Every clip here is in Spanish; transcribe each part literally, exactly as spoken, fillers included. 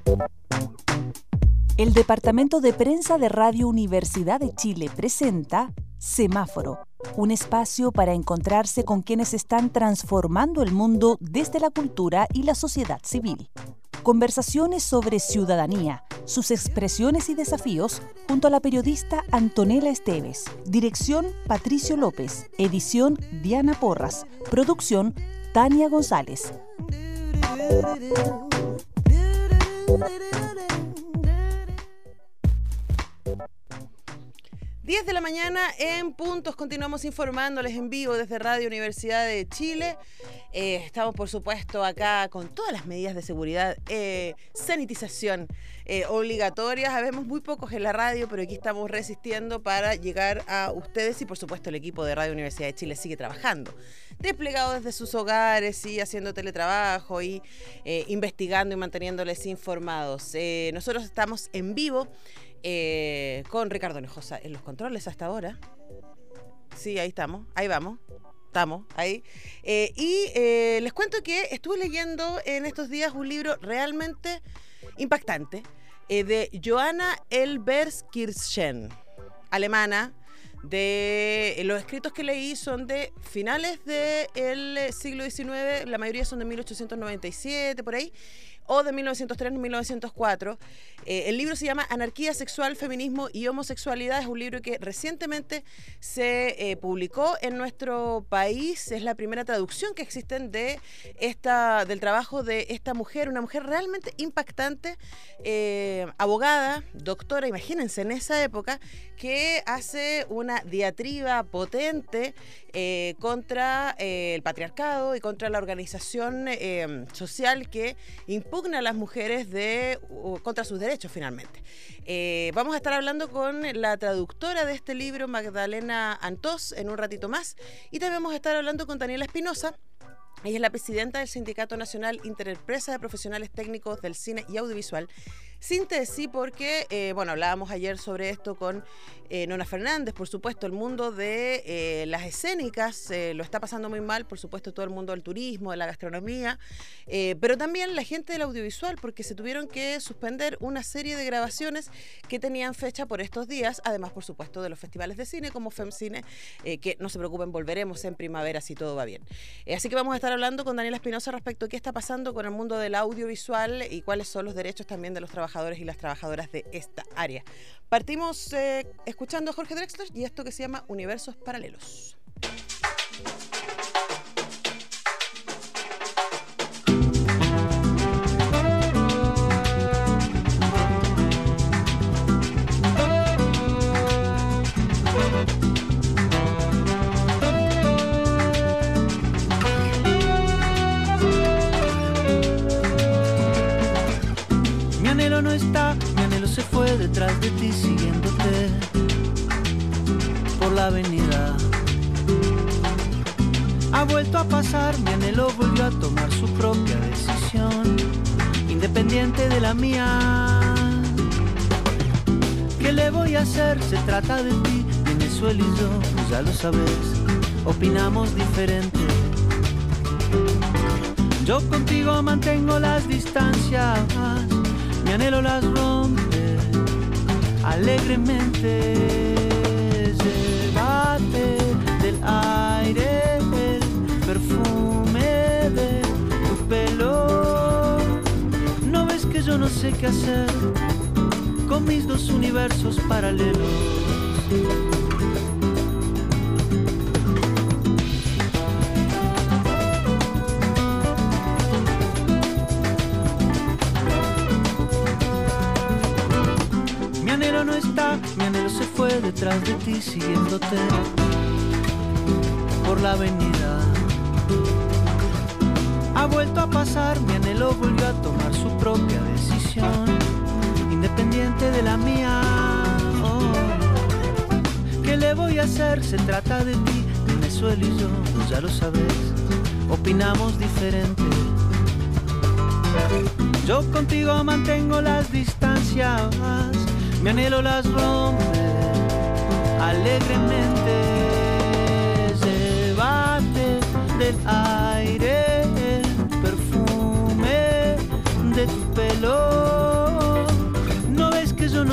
El Departamento de Prensa de Radio Universidad de Chile presenta Semáforo, un espacio para encontrarse con quienes están transformando el mundo desde la cultura y la sociedad civil. Conversaciones sobre ciudadanía, sus expresiones y desafíos, junto a la periodista Antonella Esteves. Dirección Patricio López. Edición Diana Porras. Producción Tania González. diez de la mañana en puntos, continuamos informándoles en vivo desde Radio Universidad de Chile. Eh, estamos, por supuesto, acá con todas las medidas de seguridad, eh, sanitización eh, obligatorias. Habemos muy pocos en la radio, pero aquí estamos resistiendo para llegar a ustedes y, por supuesto, el equipo de Radio Universidad de Chile sigue trabajando, desplegado desde sus hogares y haciendo teletrabajo y eh, investigando y manteniéndoles informados. Eh, nosotros estamos en vivo. Eh, con Ricardo Nejosa en los controles hasta ahora. Sí, ahí estamos, ahí vamos, estamos ahí. Eh, y eh, les cuento que estuve leyendo en estos días un libro realmente impactante eh, de Johanna Elberskirchen, alemana. De los escritos que leí son de finales del siglo diecinueve, la mayoría son de mil ochocientos noventa y siete, por ahí, o de mil novecientos tres a mil novecientos cuatro. Eh, el libro se llama Anarquía Sexual, Feminismo y Homosexualidad. Es un libro que recientemente se eh, publicó en nuestro país. Es la primera traducción que existen de esta, del trabajo de esta mujer, una mujer realmente impactante, eh, abogada, doctora, imagínense, en esa época, que hace una diatriba potente eh, contra eh, el patriarcado y contra la organización eh, social que impugna a las mujeres de, uh, contra sus derechos finalmente. Eh, vamos a estar hablando con la traductora de este libro, Magdalena Antós, en un ratito más, y también vamos a estar hablando con Daniela Espinosa. Ella es la presidenta del Sindicato Nacional Interempresa de Profesionales Técnicos del Cine y Audiovisual, Síntesis, porque, eh, bueno, hablábamos ayer sobre esto con eh, Nona Fernández. Por supuesto, el mundo de eh, las escénicas eh, lo está pasando muy mal, por supuesto, todo el mundo del turismo, de la gastronomía, eh, pero también la gente del audiovisual, porque se tuvieron que suspender una serie de grabaciones que tenían fecha por estos días, además, por supuesto, de los festivales de cine como FemCine, eh, que no se preocupen, volveremos en primavera si todo va bien. Eh, así que vamos a estar hablando con Daniela Espinosa respecto a qué está pasando con el mundo del audiovisual y cuáles son los derechos también de los trabajadores y las trabajadoras de esta área. Partimos eh, escuchando a Jorge Drexler y esto que se llama Universos Paralelos. No está, mi anhelo se fue detrás de ti siguiéndote por la avenida. Ha vuelto a pasar, mi anhelo volvió a tomar su propia decisión, independiente de la mía. ¿Qué le voy a hacer? Se trata de ti, Venezuela y yo, pues ya lo sabes, opinamos diferente. Yo contigo mantengo las distancias, mi anhelo las rompe alegremente. Llévate del aire el perfume de tu pelo. ¿No ves que yo no sé qué hacer con mis dos universos paralelos? No está, mi anhelo se fue detrás de ti siguiéndote por la avenida. Ha vuelto a pasar, mi anhelo volvió a tomar su propia decisión, independiente de la mía. Oh. ¿Qué le voy a hacer? Se trata de ti, Venezuela y yo, pues ya lo sabes, opinamos diferente. Yo contigo mantengo las distancias, mi anhelo las rompe alegremente. Llévate del aire el perfume de tu pelo.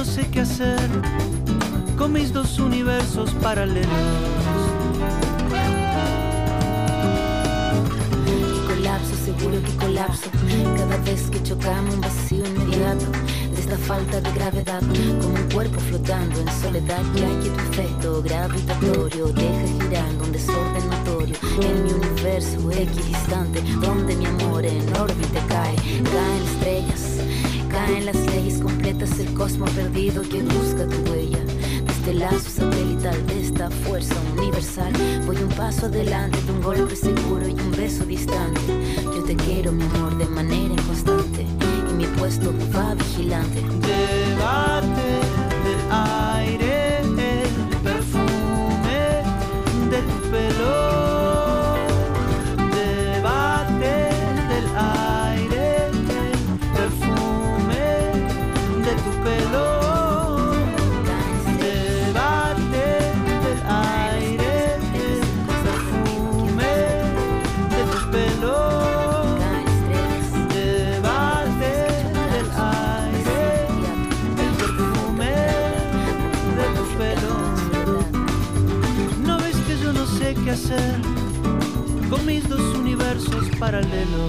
sé qué hacer con mis dos universos paralelos. Colapso, seguro que colapso. Cada vez que chocamos un vacío inmediato de esta falta de gravedad, como un cuerpo flotando en soledad. Ya que tu efecto gravitatorio deja girando un desorden notorio en mi universo equidistante, donde mi amor en órbita cae. Caen estrellas, caen las leyes completas del cosmos perdido que busca tu huella. Este lazo satelital de esta fuerza universal, voy un paso adelante de un golpe seguro y un beso distante. Yo te quiero, mi amor, de manera inconstante, y mi puesto va vigilante. Llévate del aire el perfume de tu pelo. Llévate del aire el perfume de tu pelo. ¿Qué hacer con mis dos universos paralelos?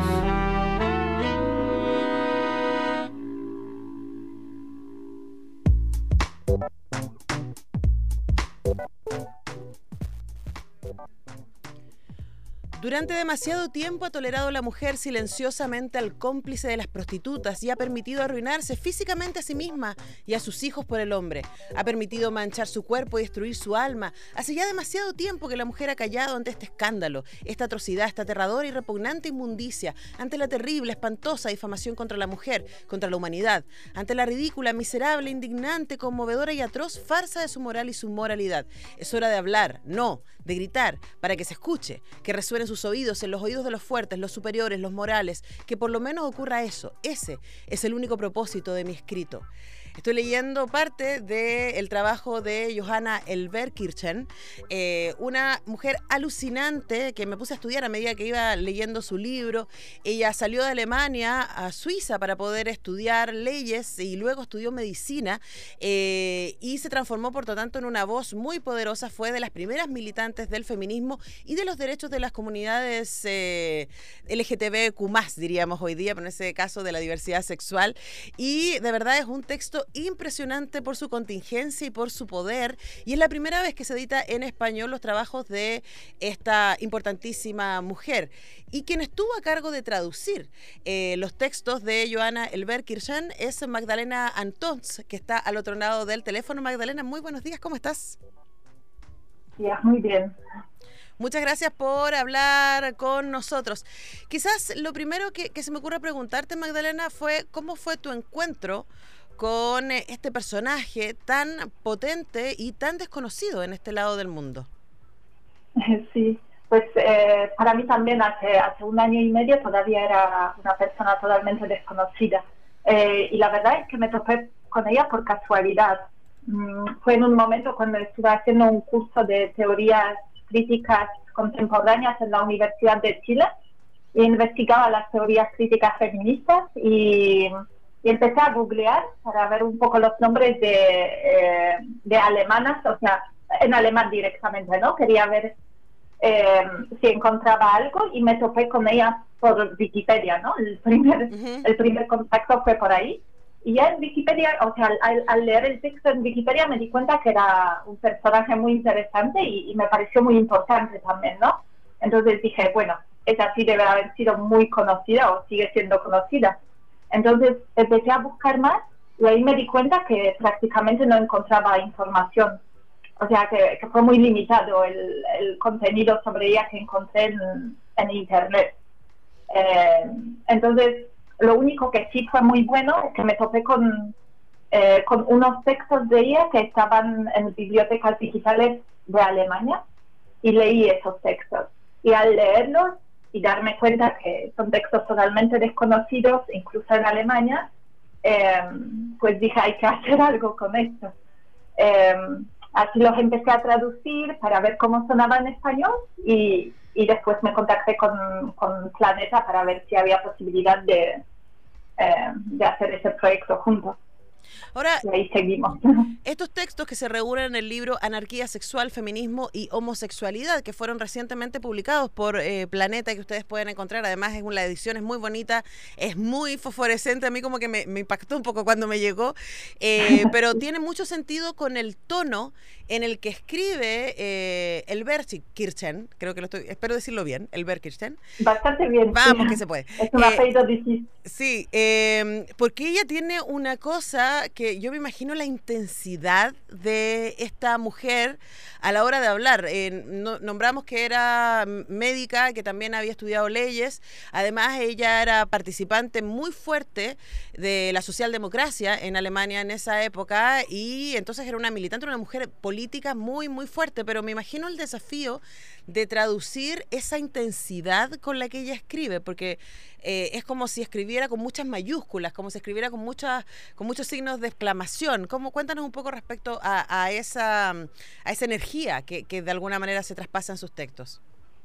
Durante demasiado tiempo ha tolerado la mujer silenciosamente al cómplice de las prostitutas y ha permitido arruinarse físicamente a sí misma y a sus hijos por el hombre. Ha permitido manchar su cuerpo y destruir su alma. Hace ya demasiado tiempo que la mujer ha callado ante este escándalo, esta atrocidad, esta aterradora y repugnante inmundicia, ante la terrible, espantosa difamación contra la mujer, contra la humanidad, ante la ridícula, miserable, indignante, conmovedora y atroz farsa de su moral y su moralidad. Es hora de hablar, no, de gritar, para que se escuche, que resuene sus oídos, en los oídos de los fuertes, los superiores, los morales, que por lo menos ocurra eso. Ese es el único propósito de mi escrito. Estoy leyendo parte del trabajo de Johanna Elverkirchen, eh, una mujer alucinante que me puse a estudiar a medida que iba leyendo su libro. Ella salió de Alemania a Suiza para poder estudiar leyes y luego estudió medicina eh, y se transformó por lo tanto en una voz muy poderosa. Fue de las primeras militantes del feminismo y de los derechos de las comunidades eh, L G T B Q más, diríamos hoy día, pero en ese caso de la diversidad sexual. Y de verdad es un texto impresionante por su contingencia y por su poder, y es la primera vez que se edita en español los trabajos de esta importantísima mujer, y quien estuvo a cargo de traducir eh, los textos de Johanna Elverkirchen es Magdalena Antons, que está al otro lado del teléfono. Magdalena, muy buenos días, ¿cómo estás? Ya, muy bien. Muchas gracias por hablar con nosotros. Quizás lo primero que, que se me ocurre preguntarte, Magdalena, fue ¿cómo fue tu encuentro con este personaje tan potente y tan desconocido en este lado del mundo? Sí, pues eh, para mí también hace, hace un año y medio todavía era una persona totalmente desconocida. Eh, y la verdad es que me topé con ella por casualidad. Mm, fue en un momento cuando estuve haciendo un curso de teorías críticas contemporáneas en la Universidad de Chile e investigaba las teorías críticas feministas y... Y empecé a googlear para ver un poco los nombres de, eh, de alemanas, o sea, en alemán directamente, ¿no? Quería ver eh, si encontraba algo y me topé con ella por Wikipedia, ¿no? El primer, uh-huh. el primer contacto fue por ahí. Y ya en Wikipedia, o sea, al, al leer el texto en Wikipedia me di cuenta que era un personaje muy interesante y, y me pareció muy importante también, ¿no? Entonces dije, bueno, ella sí debe haber sido muy conocida o sigue siendo conocida. Entonces empecé a buscar más y ahí me di cuenta que prácticamente no encontraba información. O sea, que, que fue muy limitado el, el contenido sobre ella que encontré en, en Internet. Eh, entonces, lo único que sí fue muy bueno es que me topé con, eh, con unos textos de ella que estaban en bibliotecas digitales de Alemania y leí esos textos. Y al leerlos, y darme cuenta que son textos totalmente desconocidos, incluso en Alemania, eh, pues dije, hay que hacer algo con esto. Eh, así los empecé a traducir para ver cómo sonaba en español y, y después me contacté con, con Planeta para ver si había posibilidad de, eh, de hacer ese proyecto juntos. Ahora, y ahí seguimos. estos textos que se reúnen en el libro Anarquía Sexual, Feminismo y Homosexualidad, que fueron recientemente publicados por eh, Planeta, que ustedes pueden encontrar, además es una edición, es muy bonita, es muy fosforescente, a mí como que me, me impactó un poco cuando me llegó, eh, pero tiene mucho sentido con el tono en el que escribe eh, Elberkirchen, creo que lo estoy, espero decirlo bien, Elberkirchen. Bastante bien. Vamos, sí. que se puede. Es un Eh, apellido difícil. Sí, eh, porque ella tiene una cosa que yo me imagino la intensidad de esta mujer a la hora de hablar. Eh, no, nombramos que era médica, que también había estudiado leyes. Además, ella era participante muy fuerte de la socialdemocracia en Alemania en esa época y entonces era una militante, una mujer política muy, muy fuerte. Pero me imagino el desafío de traducir esa intensidad con la que ella escribe, porque eh, es como si escribiera con muchas mayúsculas, como si escribiera con muchas, con muchos signos de exclamación. ¿Cómo, cuéntanos un poco respecto a, a esa a esa energía que, que de alguna manera se traspasa en sus textos?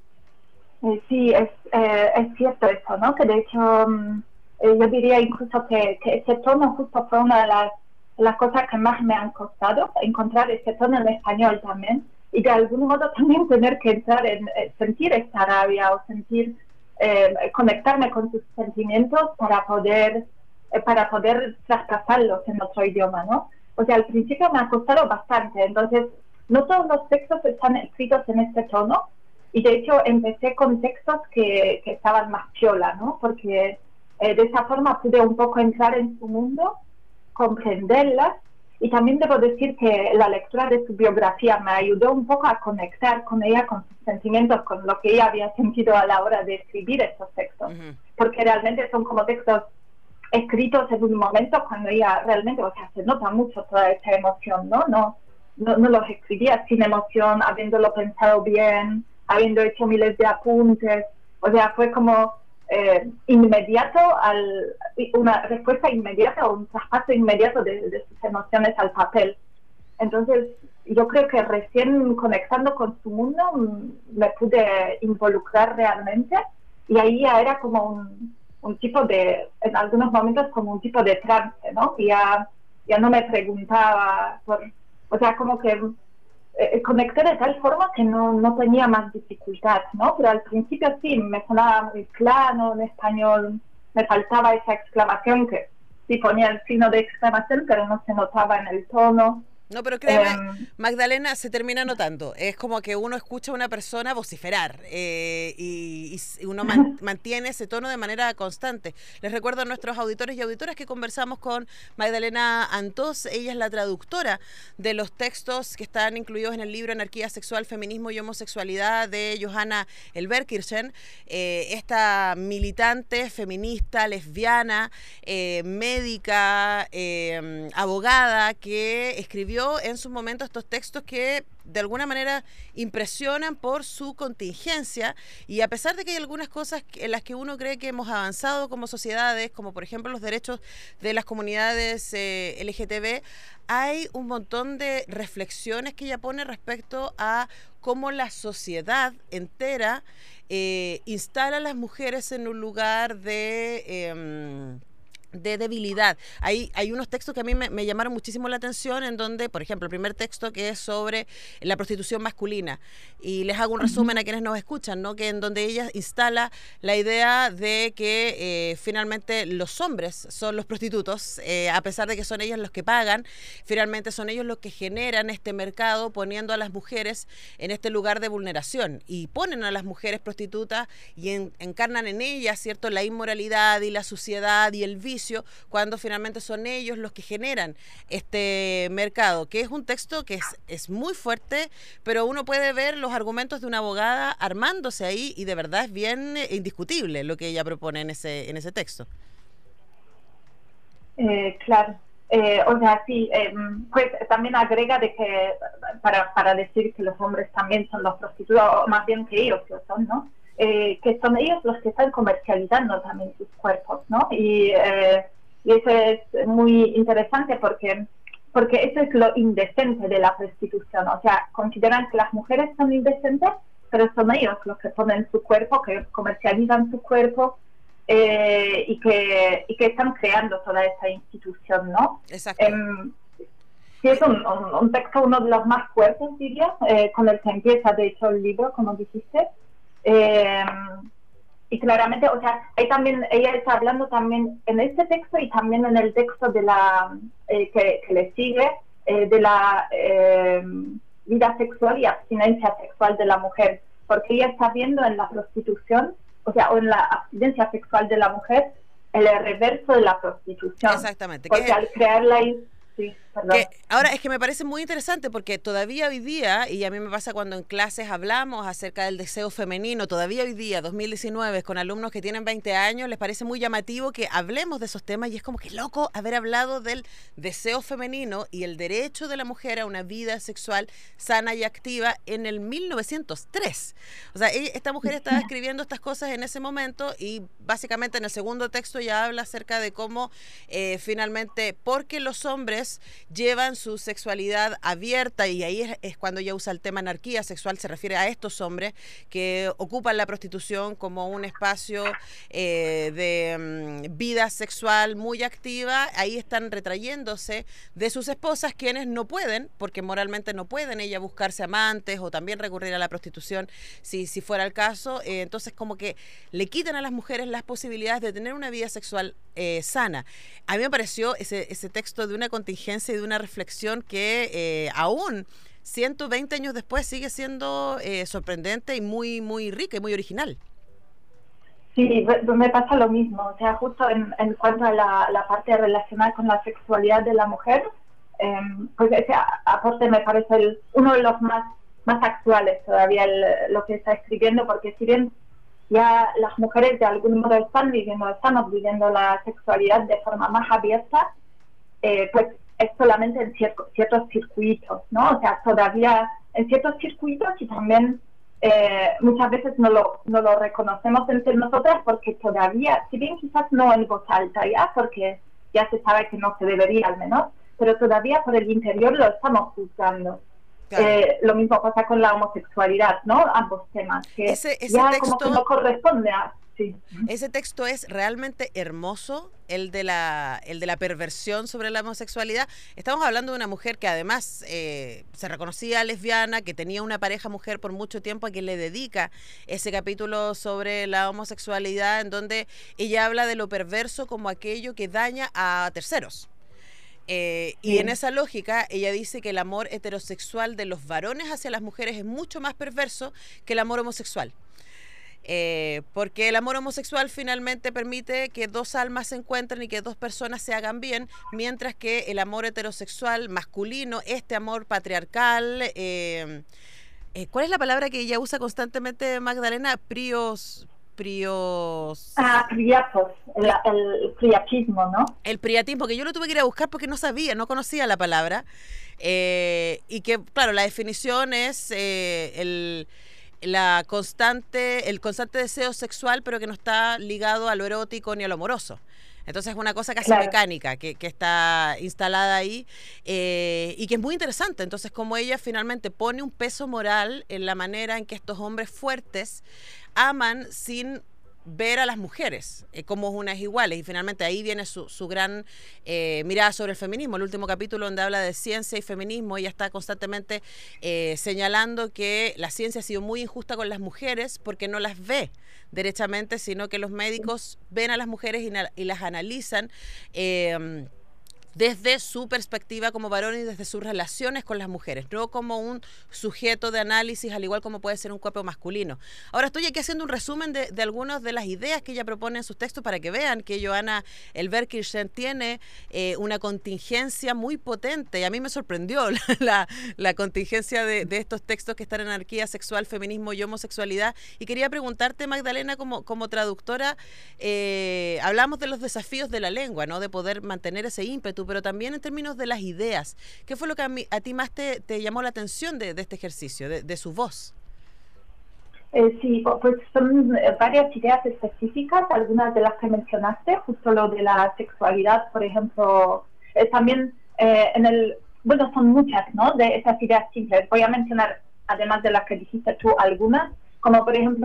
Eh, sí, es, eh, es cierto eso, ¿no? Que de hecho um, eh, yo diría incluso que, que ese tono justo fue una de las, de las cosas que más me han costado, encontrar ese tono en español también, y de algún modo también tener que entrar en eh, sentir esta rabia o sentir eh, conectarme con sus sentimientos para poder eh, para poder traspasarlos en otro idioma, ¿no? O sea, al principio me ha costado bastante, entonces no todos los textos están escritos en este tono, y de hecho empecé con textos que, que estaban más piola, ¿no? Porque eh, de esa forma pude un poco entrar en su mundo, comprenderlas, y también debo decir que la lectura de su biografía me ayudó un poco a conectar con ella, con sus sentimientos, con lo que ella había sentido a la hora de escribir estos textos. Uh-huh. Porque realmente son como textos escritos en un momento cuando ella realmente, o sea, se nota mucho toda esa emoción, ¿no? No, no, no los escribía sin emoción, habiéndolo pensado bien, habiendo hecho miles de apuntes. O sea, fue como eh, inmediato, al, una respuesta inmediata o un traspaso inmediato de, de sus emociones al papel. Entonces, yo creo que recién conectando con su mundo me pude involucrar realmente, y ahí ya era como un, un tipo de, en algunos momentos como un tipo de trance, ¿no? Y ya, ya no me preguntaba por, o sea, como que eh, conecté de tal forma que no, no tenía más dificultad, ¿no? Pero al principio sí, me sonaba muy plano en español, me faltaba esa exclamación que sí ponía el signo de exclamación, pero no se notaba en el tono. No, pero créeme, eh, Magdalena, se termina notando. Es como que uno escucha a una persona vociferar eh, y, y uno man, mantiene ese tono de manera constante. Les recuerdo a nuestros auditores y auditoras que conversamos con Magdalena Antós. Ella es la traductora de los textos que están incluidos en el libro Anarquía Sexual, Feminismo y Homosexualidad de Johanna Elberkirchen. Eh, esta militante, feminista, lesbiana, eh, médica, eh, abogada, que escribió en sus momentos estos textos que de alguna manera impresionan por su contingencia, y a pesar de que hay algunas cosas en las que uno cree que hemos avanzado como sociedades, como por ejemplo los derechos de las comunidades eh, L G T B, hay un montón de reflexiones que ella pone respecto a cómo la sociedad entera eh, instala a las mujeres en un lugar de... Eh, de debilidad. Hay, hay unos textos que a mí me, me llamaron muchísimo la atención, en donde, por ejemplo, el primer texto que es sobre la prostitución masculina, y les hago un resumen a quienes nos escuchan, ¿no? Que en donde ella instala la idea de que eh, finalmente los hombres son los prostitutos, eh, a pesar de que son ellos los que pagan, finalmente son ellos los que generan este mercado, poniendo a las mujeres en este lugar de vulneración, y ponen a las mujeres prostitutas y en, encarnan en ellas, ¿cierto?, la inmoralidad y la suciedad y el vicio, cuando finalmente son ellos los que generan este mercado, que es un texto que es, es muy fuerte, pero uno puede ver los argumentos de una abogada armándose ahí, y de verdad es bien indiscutible lo que ella propone en ese, en ese texto. Eh, claro, eh, o sea, sí, eh, pues también agrega de que para, para decir que los hombres también son los prostitutos, o más bien que ellos lo son, ¿no? Eh, que son ellos los que están comercializando también sus cuerpos, ¿no? Y, eh, y eso es muy interesante porque, porque eso es lo indecente de la prostitución. O sea, consideran que las mujeres son indecentes, pero son ellos los que ponen su cuerpo, que comercializan su cuerpo, eh, y, que, y que están creando toda esta institución, ¿no? Exacto. Eh, sí, es un, un, un texto, uno de los más fuertes, diría, eh, con el que empieza, de hecho, el libro, como dijiste. Eh, y claramente, o sea, hay también, ella está hablando también en este texto y también en el texto de la eh, que, que le sigue, eh, de la eh, vida sexual y abstinencia sexual de la mujer, porque ella está viendo en la prostitución, o sea, o en la abstinencia sexual de la mujer, el reverso de la prostitución. Exactamente. Porque al crearla ahí... Sí, que ahora es que me parece muy interesante porque todavía hoy día, y a mí me pasa cuando en clases hablamos acerca del deseo femenino, todavía hoy día, dos mil diecinueve, con alumnos que tienen veinte años, les parece muy llamativo que hablemos de esos temas y es como que loco haber hablado del deseo femenino y el derecho de la mujer a una vida sexual sana y activa en el mil novecientos tres. O sea, ella, esta mujer estaba escribiendo estas cosas en ese momento y básicamente en el segundo texto ya habla acerca de cómo eh, finalmente, porque los hombres llevan su sexualidad abierta, y ahí es, es cuando ella usa el tema anarquía sexual, se refiere a estos hombres que ocupan la prostitución como un espacio eh, de um, vida sexual muy activa. Ahí están retrayéndose de sus esposas, quienes no pueden, porque moralmente no pueden ella buscarse amantes o también recurrir a la prostitución si, si fuera el caso. Eh, entonces como que le quitan a las mujeres las posibilidades de tener una vida sexual eh, sana. A mí me pareció ese, ese texto de una contingencia y de una reflexión que eh, aún ciento veinte años después sigue siendo eh, sorprendente y muy muy rica y muy original. Sí, me pasa lo mismo, o sea, justo en, en cuanto a la, la parte relacionada con la sexualidad de la mujer, eh, pues ese aporte me parece el, uno de los más, más actuales todavía, el, lo que está escribiendo, porque si bien ya las mujeres de algún modo están viviendo, estamos viviendo la sexualidad de forma más abierta, eh, pues es solamente en cierto, ciertos circuitos, ¿no? O sea, todavía en ciertos circuitos y también eh, muchas veces no lo, no lo reconocemos entre nosotras porque todavía, si bien quizás no en voz alta ya, porque ya se sabe que no se debería al menos, pero todavía por el interior lo estamos juzgando. Claro. Eh, lo mismo pasa con la homosexualidad, ¿no? Ambos temas, que ese, ese ya texto, como que no corresponde a... Sí. Ese texto es realmente hermoso, el de la el de la perversión sobre la homosexualidad. Estamos hablando de una mujer que además eh, se reconocía lesbiana, que tenía una pareja mujer por mucho tiempo, a quien le dedica ese capítulo sobre la homosexualidad, en donde ella habla de lo perverso como aquello que daña a terceros. Eh, y sí. En esa lógica ella dice que el amor heterosexual de los varones hacia las mujeres es mucho más perverso que el amor homosexual. Eh, porque el amor homosexual finalmente permite que dos almas se encuentren y que dos personas se hagan bien, mientras que el amor heterosexual masculino, este amor patriarcal, eh, eh, ¿cuál es la palabra que ella usa constantemente, Magdalena? Prios... Prios... Ah, priatos, el, el priatismo, ¿no? El priatismo, que yo lo tuve que ir a buscar porque no sabía, no conocía la palabra, eh, y que, claro, la definición es eh, el... la constante, el constante deseo sexual, pero que no está ligado a lo erótico ni a lo amoroso. Entonces es una cosa casi claro. mecánica que, que está instalada ahí eh, y que es muy interesante. Entonces como ella finalmente pone un peso moral en la manera en que estos hombres fuertes aman sin ver a las mujeres eh, como unas iguales, y finalmente ahí viene su, su gran eh, mirada sobre el feminismo. El último capítulo donde habla de ciencia y feminismo, ella está constantemente eh, señalando que la ciencia ha sido muy injusta con las mujeres porque no las ve derechamente, sino que los médicos ven a las mujeres y, y las analizan eh, desde su perspectiva como varón y desde sus relaciones con las mujeres, no como un sujeto de análisis, al igual como puede ser un cuerpo masculino. Ahora estoy aquí haciendo un resumen de, de algunas de las ideas que ella propone en sus textos para que vean que Johanna Elverkirchen tiene eh, una contingencia muy potente, y a mí me sorprendió la, la, la contingencia de, de estos textos que están en anarquía sexual, feminismo y homosexualidad. Y quería preguntarte, Magdalena, como, como traductora, eh, hablamos de los desafíos de la lengua, ¿no? De poder mantener ese ímpetu, pero también en términos de las ideas. ¿Qué fue lo que a, mí, a ti más te, te llamó la atención de, de este ejercicio, de, de su voz? Eh, sí, pues son varias ideas específicas, algunas de las que mencionaste, justo lo de la sexualidad, por ejemplo, eh, también eh, en el, bueno, son muchas, ¿no?, de esas ideas simples. Voy a mencionar, además de las que dijiste tú, algunas, como por ejemplo,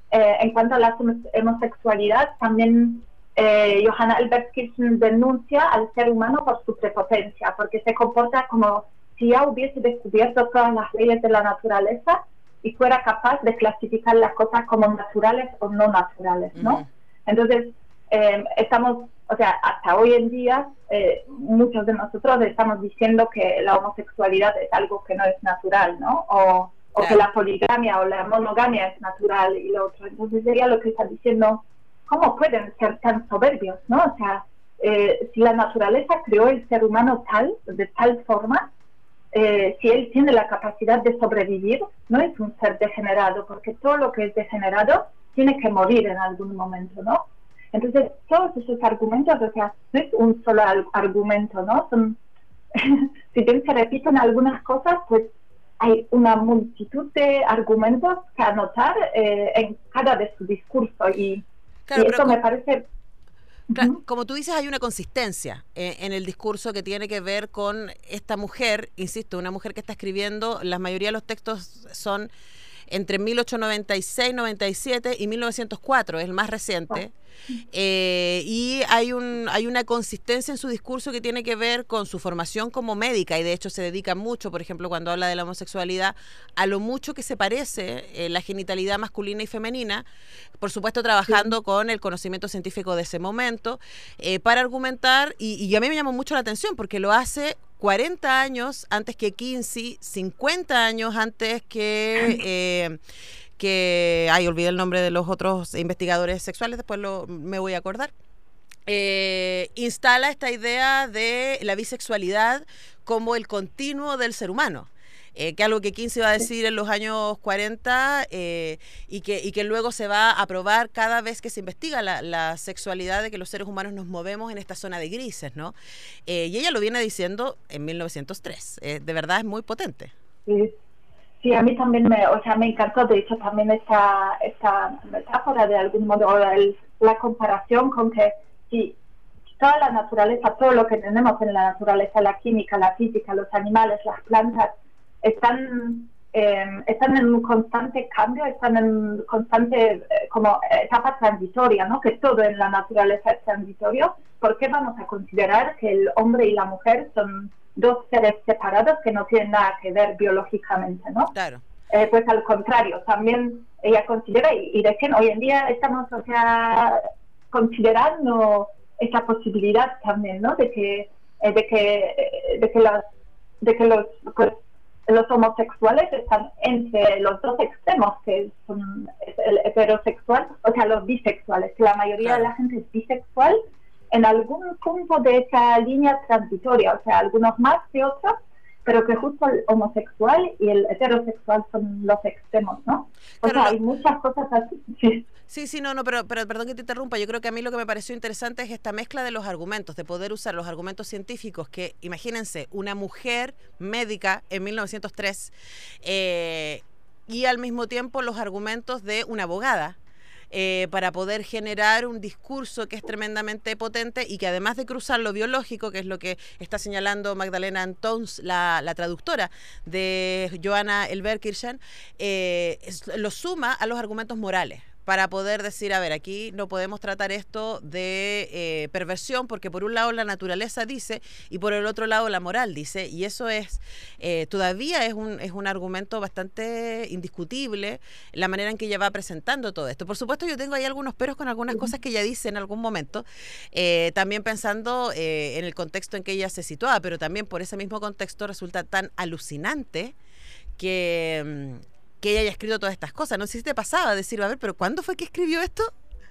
eh, en cuanto a la homosexualidad, también eh, Johanna Elberskirchen denuncia al ser humano por su prepotencia, porque se comporta como si ya hubiese descubierto todas las leyes de la naturaleza y fuera capaz de clasificar las cosas como naturales o no naturales, ¿no? Uh-huh. Entonces, eh, estamos, o sea, hasta hoy en día, eh, muchos de nosotros estamos diciendo que la homosexualidad es algo que no es natural, ¿no? O, o que la poligamia o la monogamia es natural y lo otro. Entonces sería lo que está diciendo, ¿cómo pueden ser tan soberbios, no? O sea, eh, si la naturaleza creó el ser humano tal, de tal forma, eh, si él tiene la capacidad de sobrevivir, no es un ser degenerado, porque todo lo que es degenerado tiene que morir en algún momento, ¿no? Entonces, todos esos argumentos, o sea, no es un solo argumento, ¿no? Son, si bien se repiten algunas cosas, pues hay una multitud de argumentos que anotar eh, en cada de su discurso y, claro, y eso como, me parece... claro, uh-huh. Como tú dices, hay una consistencia eh, en el discurso que tiene que ver con esta mujer, insisto, una mujer que está escribiendo, la mayoría de los textos son entre mil ochocientos noventa y seis, noventa y siete y mil novecientos cuatro, es el más reciente. Eh, y hay un hay una consistencia en su discurso que tiene que ver con su formación como médica, y de hecho se dedica mucho, por ejemplo, cuando habla de la homosexualidad, a lo mucho que se parece eh, la genitalidad masculina y femenina, por supuesto trabajando sí. con el conocimiento científico de ese momento, eh, para argumentar, y, y a mí me llamó mucho la atención porque lo hace cuarenta años antes que Kinsey, cincuenta años antes que... Eh, que, ay, olvidé el nombre de los otros investigadores sexuales, después lo, me voy a acordar, eh, instala esta idea de la bisexualidad como el continuo del ser humano. Eh, que algo que Kinsey va a decir en los años cuarenta eh, y, que, y que luego se va a probar cada vez que se investiga la, la sexualidad, de que los seres humanos nos movemos en esta zona de grises, ¿no? Eh, y ella lo viene diciendo en mil novecientos tres. Eh, de verdad es muy potente. Sí. Sí, a mí también me, o sea, me encantó, de hecho, también esta, esta metáfora de algún modo, o el, la comparación con que si toda la naturaleza, todo lo que tenemos en la naturaleza, la química, la física, los animales, las plantas, están, eh, están en un constante cambio, están en constante eh, como etapa transitoria, ¿no? Que todo en la naturaleza es transitorio. ¿Por qué vamos a considerar que el hombre y la mujer son dos seres separados que no tienen nada que ver biológicamente, ¿no? Claro. Eh, pues al contrario, también ella considera, y, y recién hoy en día estamos, o sea, considerando esa posibilidad también, ¿no? De que, eh, de que, eh, de que los, de que los, pues, los homosexuales están entre los dos extremos, que son el heterosexual, o sea, los bisexuales, que la mayoría claro. de la gente es bisexual, en algún punto de esa línea transitoria, o sea, algunos más que otros, pero que justo el homosexual y el heterosexual son los extremos, ¿no? O claro, sea, hay muchas cosas así. Sí, sí, sí no, no, pero, pero perdón que te interrumpa, yo creo que a mí lo que me pareció interesante es esta mezcla de los argumentos, de poder usar los argumentos científicos, que imagínense, una mujer médica en mil novecientos tres, eh, y al mismo tiempo los argumentos de una abogada, Eh, para poder generar un discurso que es tremendamente potente y que además de cruzar lo biológico, que es lo que está señalando Magdalena Antons, la, la traductora de Johanna Elberskirchen, eh, lo suma a los argumentos morales, para poder decir, a ver, aquí no podemos tratar esto de eh, perversión, porque por un lado la naturaleza dice y por el otro lado la moral dice, y eso es eh, todavía es un, es un argumento bastante indiscutible, la manera en que ella va presentando todo esto. Por supuesto, yo tengo ahí algunos peros con algunas cosas que ella dice en algún momento, eh, también pensando eh, en el contexto en que ella se situaba, pero también por ese mismo contexto resulta tan alucinante que... que ella haya escrito todas estas cosas. No sé si te pasaba decir, a ver, pero ¿cuándo fue que escribió esto?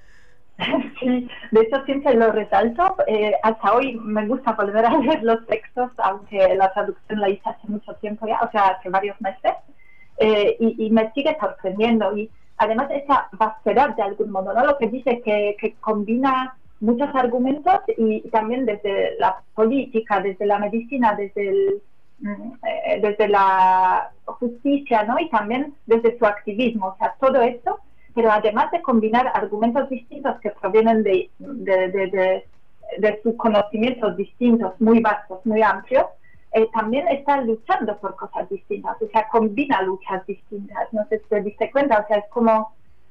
Sí, de hecho siempre lo resalto. Eh, hasta hoy me gusta volver a leer los textos, aunque la traducción la hice hace mucho tiempo ya, o sea, hace varios meses, eh, y, y me sigue sorprendiendo. Y además esa vastedad de algún modo, ¿no? Lo que dice que, que combina muchos argumentos y, y también desde la política, desde la medicina, desde el desde la justicia, ¿no? Y también desde su activismo, o sea, todo esto, pero además de combinar argumentos distintos que provienen de, de, de, de, de sus conocimientos distintos, muy vastos, muy amplios, eh, también está luchando por cosas distintas, o sea, combina luchas distintas, no sé si te diste cuenta, o sea, es como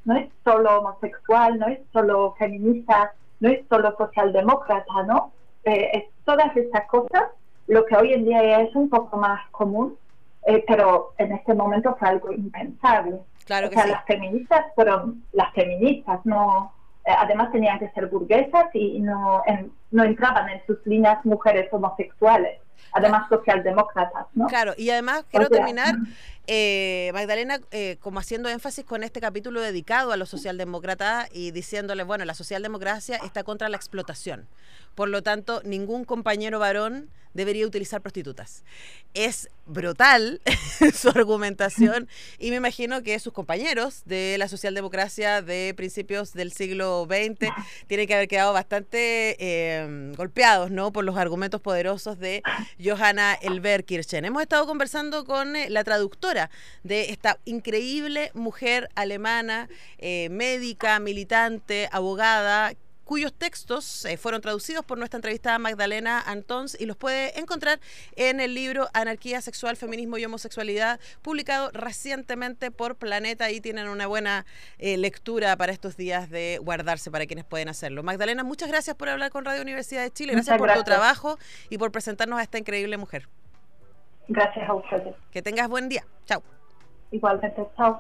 no es solo homosexual, no es solo feminista, no es solo socialdemócrata, ¿no? Eh, es todas estas cosas, lo que hoy en día ya es un poco más común, eh, pero en este momento fue algo impensable. Claro o que sea, sí. las feministas fueron las feministas, no, eh, además tenían que ser burguesas y no, en, no entraban en sus líneas mujeres homosexuales, además socialdemócratas, ¿no? Claro, y además quiero O sea, terminar, eh, Magdalena, eh, como haciendo énfasis con este capítulo dedicado a los socialdemócratas y diciéndoles, bueno, la socialdemocracia está contra la explotación. Por lo tanto, ningún compañero varón debería utilizar prostitutas. Es brutal su argumentación y me imagino que sus compañeros de la socialdemocracia de principios del siglo veinte tienen que haber quedado bastante eh, golpeados, ¿no?, por los argumentos poderosos de Johanna Elverkirchen. Hemos estado conversando con eh, la traductora de esta increíble mujer alemana, eh, médica, militante, abogada, cuyos textos eh, fueron traducidos por nuestra entrevistada Magdalena Antons y los puede encontrar en el libro Anarquía Sexual, Feminismo y Homosexualidad, publicado recientemente por Planeta. Ahí tienen una buena eh, lectura para estos días de guardarse para quienes pueden hacerlo. Magdalena, muchas gracias por hablar con Radio Universidad de Chile. Gracias Muchas por gracias. tu trabajo y por presentarnos a esta increíble mujer. Gracias a ustedes. Que tengas buen día. Chao. Igualmente, chao.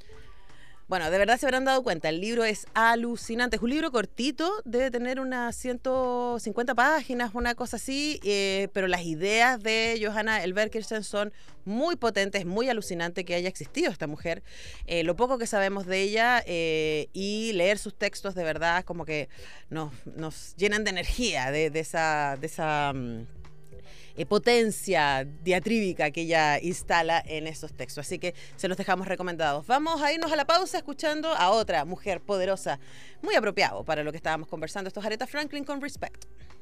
Bueno, de verdad se habrán dado cuenta, el libro es alucinante, es un libro cortito, debe tener unas ciento cincuenta páginas, una cosa así, eh, pero las ideas de Johanna Elverkirchen son muy potentes, muy alucinante que haya existido esta mujer, eh, lo poco que sabemos de ella eh, y leer sus textos de verdad como que nos, nos llenan de energía, de, de esa... De esa Eh, potencia diatríbica que ella instala en esos textos. Así que se los dejamos recomendados. Vamos a irnos a la pausa escuchando a otra mujer poderosa, muy apropiado para lo que estábamos conversando. Esto es Aretha Franklin con Respect.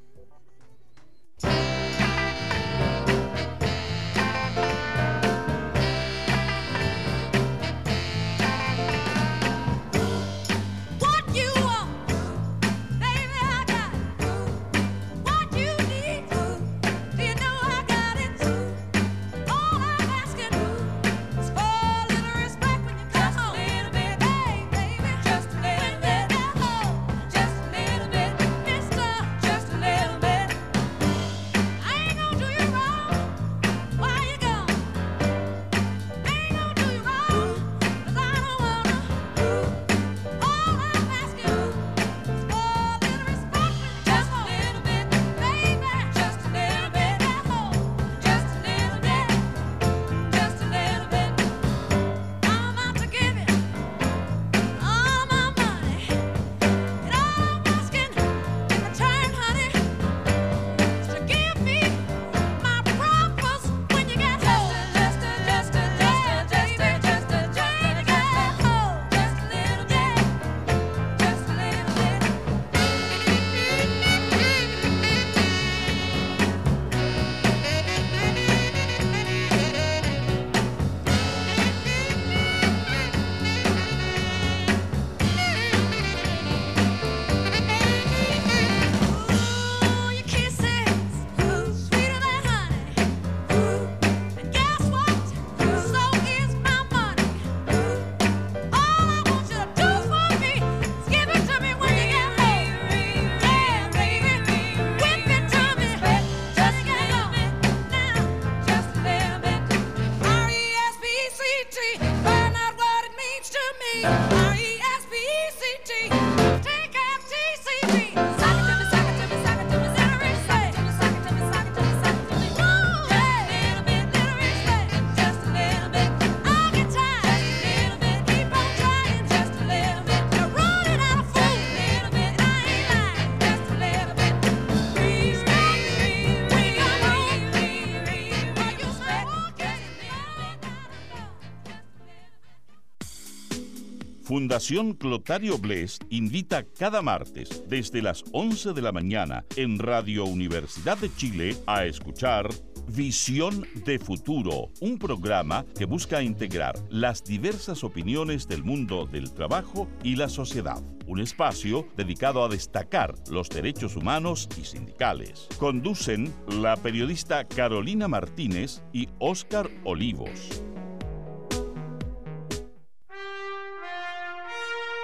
Fundación Clotario Blest invita cada martes desde las once de la mañana en Radio Universidad de Chile a escuchar Visión de Futuro, un programa que busca integrar las diversas opiniones del mundo del trabajo y la sociedad. Un espacio dedicado a destacar los derechos humanos y sindicales. Conducen la periodista Carolina Martínez y Óscar Olivos.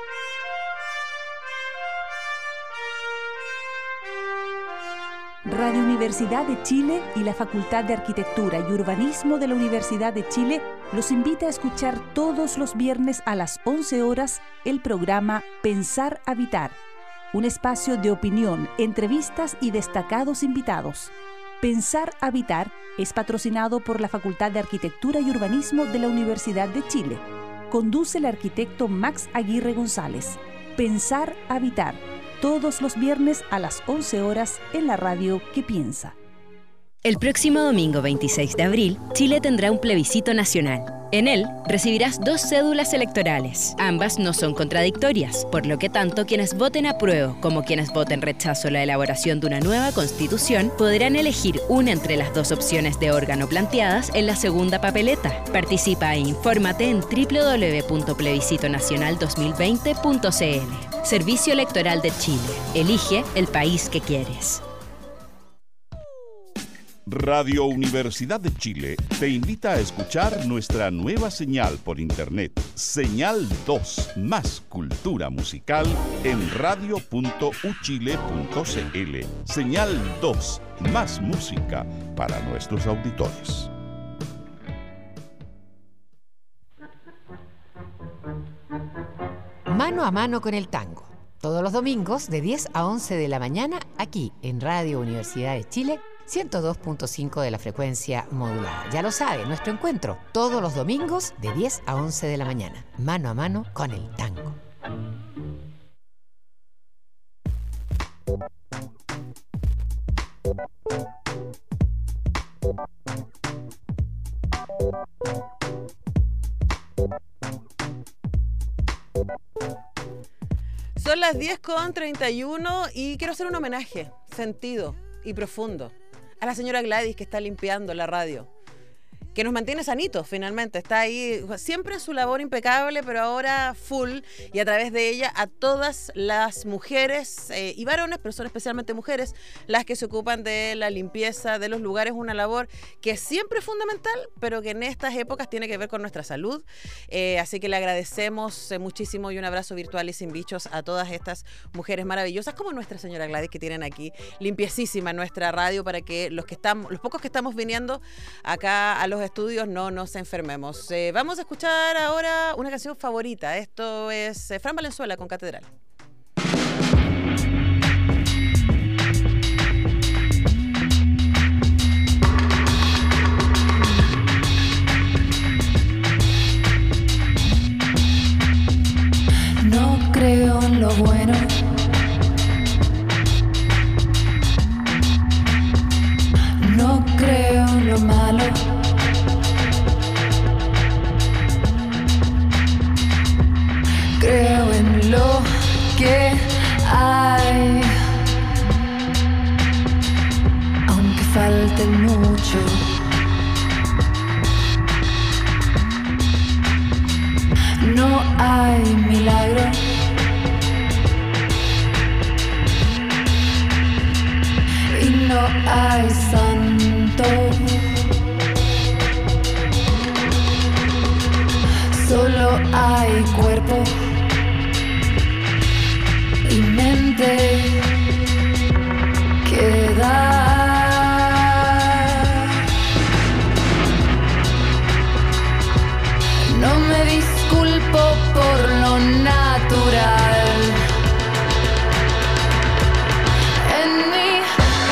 Radio Universidad de Chile y la Facultad de Arquitectura y Urbanismo de la Universidad de Chile los invita a escuchar todos los viernes a las once horas el programa Pensar Habitar, un espacio de opinión, entrevistas y destacados invitados. Pensar Habitar es patrocinado por la Facultad de Arquitectura y Urbanismo de la Universidad de Chile. Conduce el arquitecto Max Aguirre González. Pensar Habitar, todos los viernes a las once horas en la radio que piensa. El próximo domingo veintiséis de abril, Chile tendrá un plebiscito nacional. En él, recibirás dos cédulas electorales. Ambas no son contradictorias, por lo que tanto quienes voten apruebo como quienes voten rechazo la elaboración de una nueva constitución podrán elegir una entre las dos opciones de órgano planteadas en la segunda papeleta. Participa e infórmate en doble u doble u doble u punto plebiscito nacional dos mil veinte punto c l. Servicio Electoral de Chile. Elige el país que quieres. Radio Universidad de Chile te invita a escuchar nuestra nueva señal por internet, Señal dos, más cultura musical en radio punto u chile punto c l. Señal dos, más música para nuestros auditores. Mano a mano con el tango. Todos los domingos de diez a once de la mañana aquí en Radio Universidad de Chile, ciento dos punto cinco de la frecuencia modulada. Ya lo sabe, nuestro encuentro todos los domingos de diez a once de la mañana. Mano a mano con el tango. Son las diez con treinta y uno y quiero hacer un homenaje sentido y profundo a la señora Gladys, que está limpiando la radio, que nos mantiene sanitos finalmente, está ahí siempre en su labor impecable, pero ahora full, y a través de ella a todas las mujeres eh, y varones, pero son especialmente mujeres las que se ocupan de la limpieza de los lugares, una labor que es siempre fundamental, pero que en estas épocas tiene que ver con nuestra salud, eh, así que le agradecemos eh, muchísimo y un abrazo virtual y sin bichos a todas estas mujeres maravillosas, como nuestra señora Gladys, que tienen aquí limpiecísima nuestra radio, para que los que estamos, los pocos que estamos viniendo acá a los estudios no nos enfermemos. Eh, vamos a escuchar ahora una canción favorita. Esto es eh, Fran Valenzuela con Catedral. No creo en lo bueno, no creo en lo malo. Creo en lo que hay, aunque falte mucho. No hay milagro, y no hay santo. Solo hay cuerpo y mente que da. No me disculpo por lo natural. En mi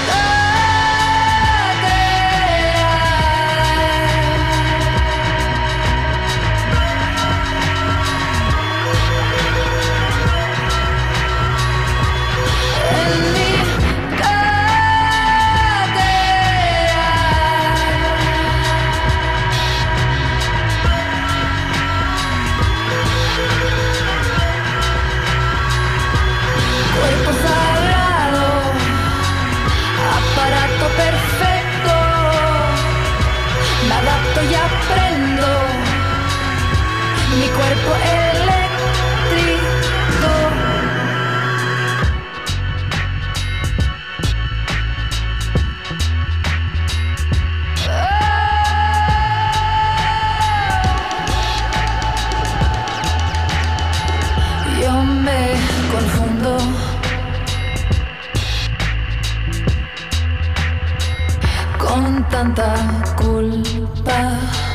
y aprendo mi cuerpo eléctrico. Oh. Yo me confundo con tanta culpa.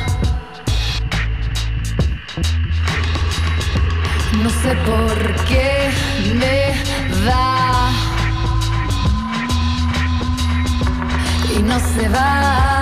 No sé por qué me da y no se va.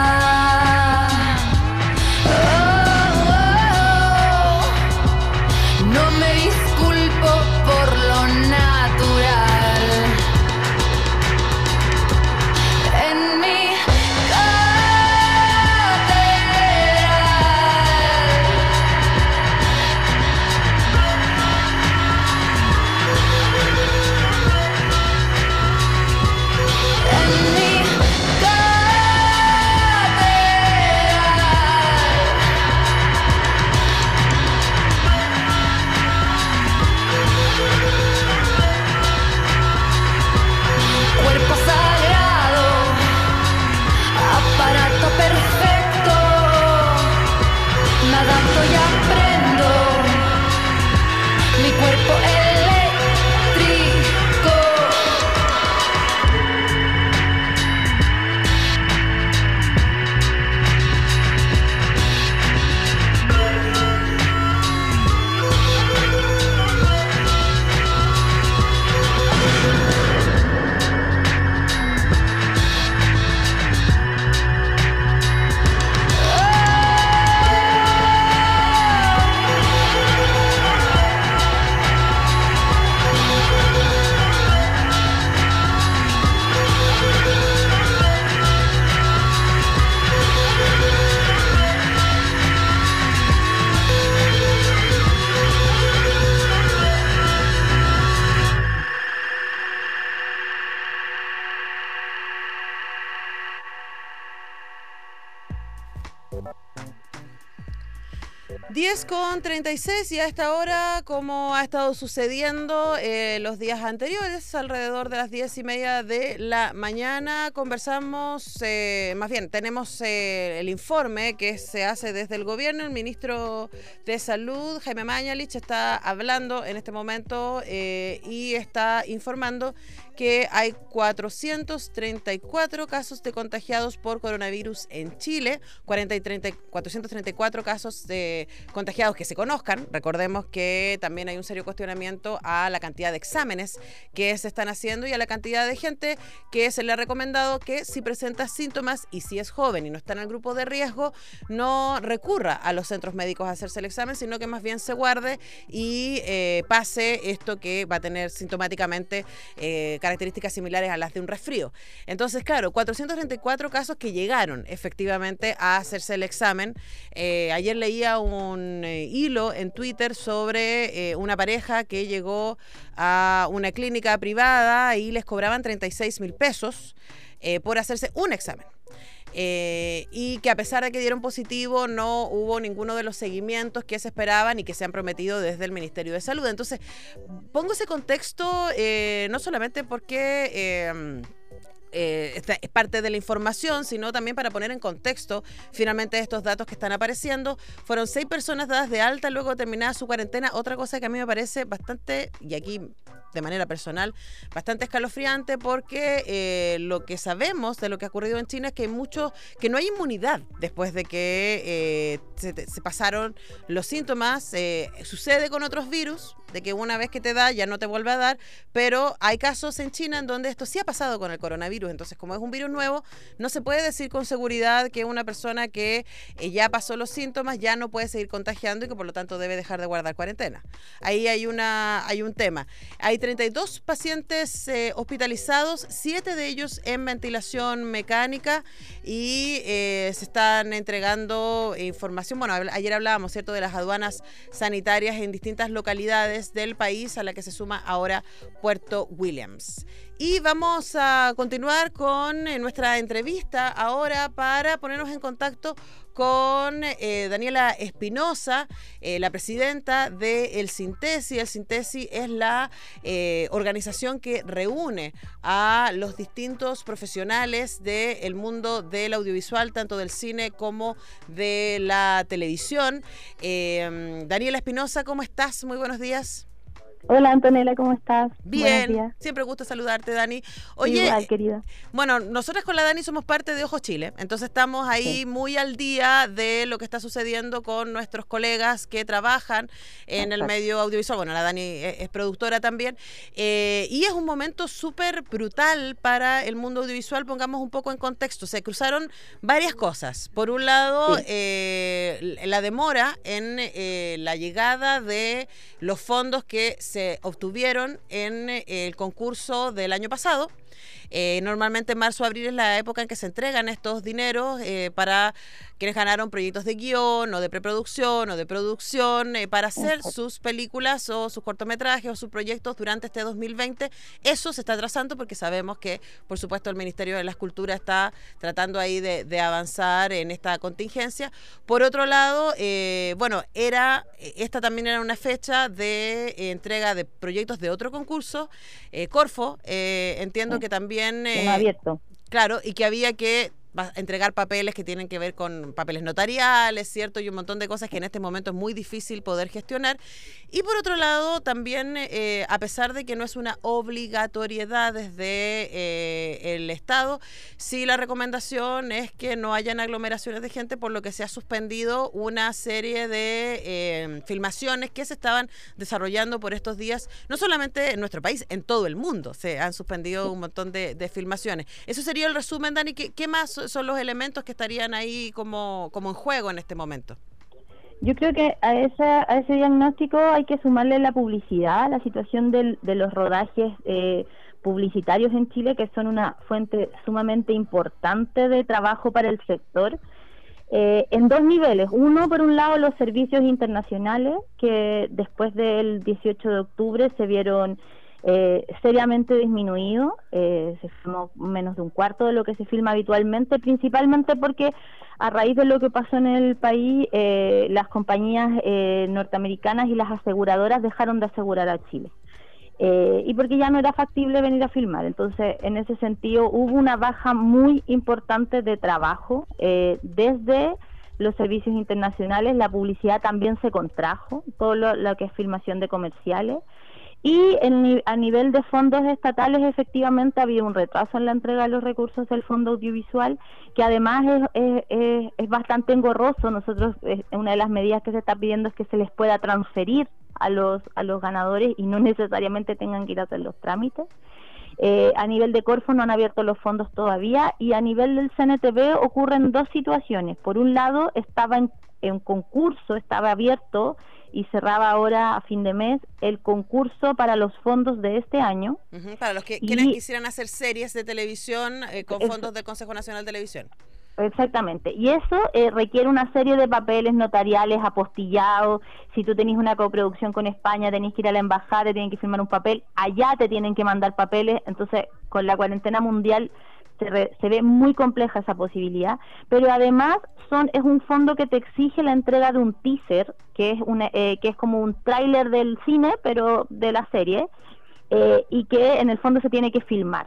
diez con treinta y seis y a esta hora, como ha estado sucediendo eh, los días anteriores, alrededor de las diez y media de la mañana, conversamos, eh, más bien tenemos eh, el informe que se hace desde el gobierno. El ministro de Salud, Jaime Mañalich, está hablando en este momento eh, y está informando que hay cuatrocientos treinta y cuatro casos de contagiados por coronavirus en Chile, cuatrocientos treinta y cuatro casos de contagiados que se conozcan. Recordemos que también hay un serio cuestionamiento a la cantidad de exámenes que se están haciendo y a la cantidad de gente que se le ha recomendado que si presenta síntomas y si es joven y no está en el grupo de riesgo, no recurra a los centros médicos a hacerse el examen, sino que más bien se guarde y eh, pase esto que va a tener sintomáticamente eh, características similares a las de un resfrío. Entonces, claro, cuatrocientos treinta y cuatro casos que llegaron efectivamente a hacerse el examen. Eh, ayer leía un eh, hilo en Twitter sobre eh, una pareja que llegó a una clínica privada y les cobraban treinta y seis mil pesos eh, por hacerse un examen. Eh, y que a pesar de que dieron positivo no hubo ninguno de los seguimientos que se esperaban y que se han prometido desde el Ministerio de Salud. Entonces, pongo ese contexto eh, no solamente porque eh, eh, esta es parte de la información, sino también para poner en contexto finalmente estos datos que están apareciendo. Fueron seis personas dadas de alta luego de terminar su cuarentena. Otra cosa que a mí me parece bastante, y aquí de manera personal, bastante escalofriante, porque eh, lo que sabemos de lo que ha ocurrido en China es que hay mucho, que no hay inmunidad después de que eh, se, se pasaron los síntomas. Eh, sucede con otros virus, de que una vez que te da ya no te vuelve a dar, pero hay casos en China en donde esto sí ha pasado con el coronavirus. Entonces, como es un virus nuevo, no se puede decir con seguridad que una persona que eh, ya pasó los síntomas ya no puede seguir contagiando y que por lo tanto debe dejar de guardar cuarentena. Ahí hay, una, hay un tema. Hay treinta y dos pacientes eh, hospitalizados, siete de ellos en ventilación mecánica y eh, se están entregando información. Bueno, ayer hablábamos, ¿cierto?, de las aduanas sanitarias en distintas localidades del país, a la que se suma ahora Puerto Williams. Y vamos a continuar con eh, nuestra entrevista ahora para ponernos en contacto con eh, Daniela Espinosa, eh, la presidenta del Sintesi. El Sintesi es la eh, organización que reúne a los distintos profesionales del mundo del audiovisual, tanto del cine como de la televisión. Eh, Daniela Espinosa, ¿cómo estás? Muy buenos días. Hola Antonella, ¿cómo estás? Bien, siempre gusto saludarte, Dani. Oye, igual, querida. Bueno, nosotras con la Dani somos parte de Ojos Chile, entonces estamos ahí sí. muy al día de lo que está sucediendo con nuestros colegas que trabajan en Exacto. el medio audiovisual. Bueno, la Dani es, es productora también, eh, y es un momento súper brutal para el mundo audiovisual. Pongamos un poco en contexto, se cruzaron varias cosas. Por un lado, sí. eh, la demora en eh, la llegada de los fondos que se obtuvieron en el concurso del año pasado. Eh, normalmente marzo, abril es la época en que se entregan estos dineros eh, para quienes ganaron proyectos de guión o de preproducción o de producción eh, para hacer sus películas o sus cortometrajes o sus proyectos durante este dos mil veinte. Eso se está atrasando porque sabemos que, por supuesto, el Ministerio de las Culturas está tratando ahí de, de avanzar en esta contingencia. Por otro lado, eh, bueno, era esta también era una fecha de eh, entrega de proyectos de otro concurso, eh, Corfo, eh, entiendo sí. que también... Eh, abierto. Claro, y que había que entregar papeles que tienen que ver con papeles notariales, ¿cierto? Y un montón de cosas que en este momento es muy difícil poder gestionar. Y por otro lado, también, eh, a pesar de que no es una obligatoriedad desde eh, el Estado, sí la recomendación es que no hayan aglomeraciones de gente, por lo que se ha suspendido una serie de eh, filmaciones que se estaban desarrollando por estos días, no solamente en nuestro país, en todo el mundo se han suspendido un montón de, de filmaciones. Eso sería el resumen, Dani. ¿Qué, qué más son los elementos que estarían ahí como, como en juego en este momento? Yo creo que a, esa, a ese diagnóstico hay que sumarle la publicidad, la situación del, de los rodajes eh, publicitarios en Chile, que son una fuente sumamente importante de trabajo para el sector, eh, en dos niveles. Uno, por un lado, los servicios internacionales, que después del dieciocho de octubre se vieron Eh, seriamente disminuido, eh, se filmó menos de un cuarto de lo que se filma habitualmente, principalmente porque a raíz de lo que pasó en el país, eh, las compañías eh, norteamericanas y las aseguradoras dejaron de asegurar a Chile, eh, y porque ya no era factible venir a filmar. Entonces, en ese sentido, hubo una baja muy importante de trabajo eh, desde los servicios internacionales. La publicidad también se contrajo, todo lo, lo que es filmación de comerciales. Y en, a nivel de fondos estatales, efectivamente, había un retraso en la entrega de los recursos del fondo audiovisual, que además es, es, es, es bastante engorroso. Nosotros, eh, una de las medidas que se está pidiendo es que se les pueda transferir a los, a los ganadores y no necesariamente tengan que ir a hacer los trámites. Eh, a nivel de Corfo no han abierto los fondos todavía, y a nivel del C N T V ocurren dos situaciones. Por un lado, estaba en, en concurso, estaba abierto y cerraba ahora a fin de mes el concurso para los fondos de este año. Uh-huh, para los que y, quienes quisieran hacer series de televisión eh, con fondos eso. del Consejo Nacional de Televisión. Exactamente, y eso eh, requiere una serie de papeles notariales apostillados. Si tú tenés una coproducción con España, tenés que ir a la embajada, te tienen que firmar un papel, allá te tienen que mandar papeles. Entonces, con la cuarentena mundial se, re, se ve muy compleja esa posibilidad, pero además son es un fondo que te exige la entrega de un teaser, que es una, eh, que es como un tráiler del cine, pero de la serie, eh, y que en el fondo se tiene que filmar.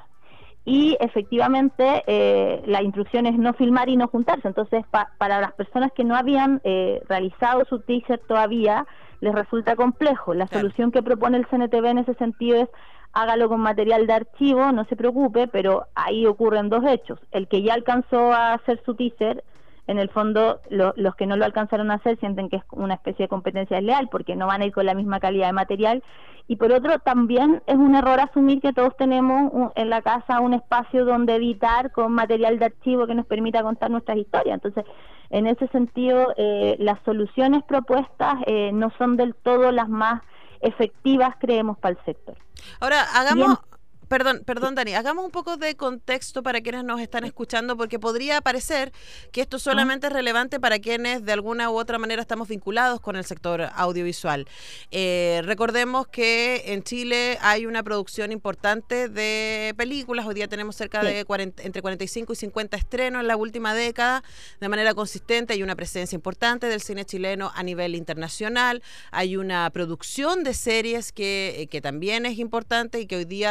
Y efectivamente eh, la instrucción es no filmar y no juntarse. Entonces, pa, para las personas que no habían eh, realizado su teaser todavía, les resulta complejo. La claro. solución que propone el C N T V en ese sentido es: hágalo con material de archivo, no se preocupe, pero ahí ocurren dos hechos. El que ya alcanzó a hacer su teaser, en el fondo lo, los que no lo alcanzaron a hacer sienten que es una especie de competencia desleal porque no van a ir con la misma calidad de material. Y por otro, también es un error asumir que todos tenemos un, en la casa un espacio donde editar con material de archivo que nos permita contar nuestras historias. Entonces, en ese sentido, eh, las soluciones propuestas eh, no son del todo las más efectivas, creemos, para el sector. Ahora, hagamos... Bien. Perdón, perdón, Dani, hagamos un poco de contexto para quienes nos están escuchando, porque podría parecer que esto solamente es relevante para quienes de alguna u otra manera estamos vinculados con el sector audiovisual. Eh, recordemos que en Chile hay una producción importante de películas. Hoy día tenemos cerca de cuarenta, entre cuarenta y cinco y cincuenta estrenos en la última década de manera consistente. Hay una presencia importante del cine chileno a nivel internacional. Hay una producción de series que, que también es importante y que hoy día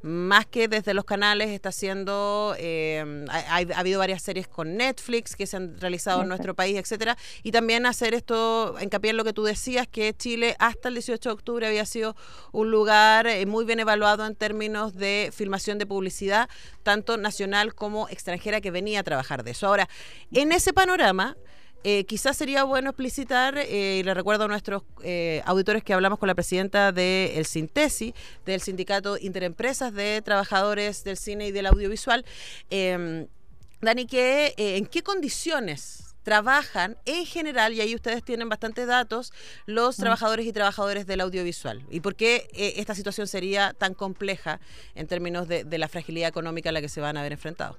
más que desde los canales, está haciendo, eh, ha, ha habido varias series con Netflix que se han realizado en nuestro país, etcétera, y también hacer esto, hincapié en lo que tú decías, que Chile hasta el dieciocho de octubre había sido un lugar eh, muy bien evaluado en términos de filmación de publicidad, tanto nacional como extranjera, que venía a trabajar de eso. Ahora, en ese panorama, Eh, quizás sería bueno explicitar, eh, y le recuerdo a nuestros eh, auditores que hablamos con la presidenta del Sintesi, del Sindicato Interempresas de Trabajadores del Cine y del Audiovisual, eh, Dani, que eh, en qué condiciones trabajan en general, y ahí ustedes tienen bastantes datos, los mm. trabajadores y trabajadoras del audiovisual, y por qué eh, esta situación sería tan compleja en términos de, de la fragilidad económica a la que se van a ver enfrentados.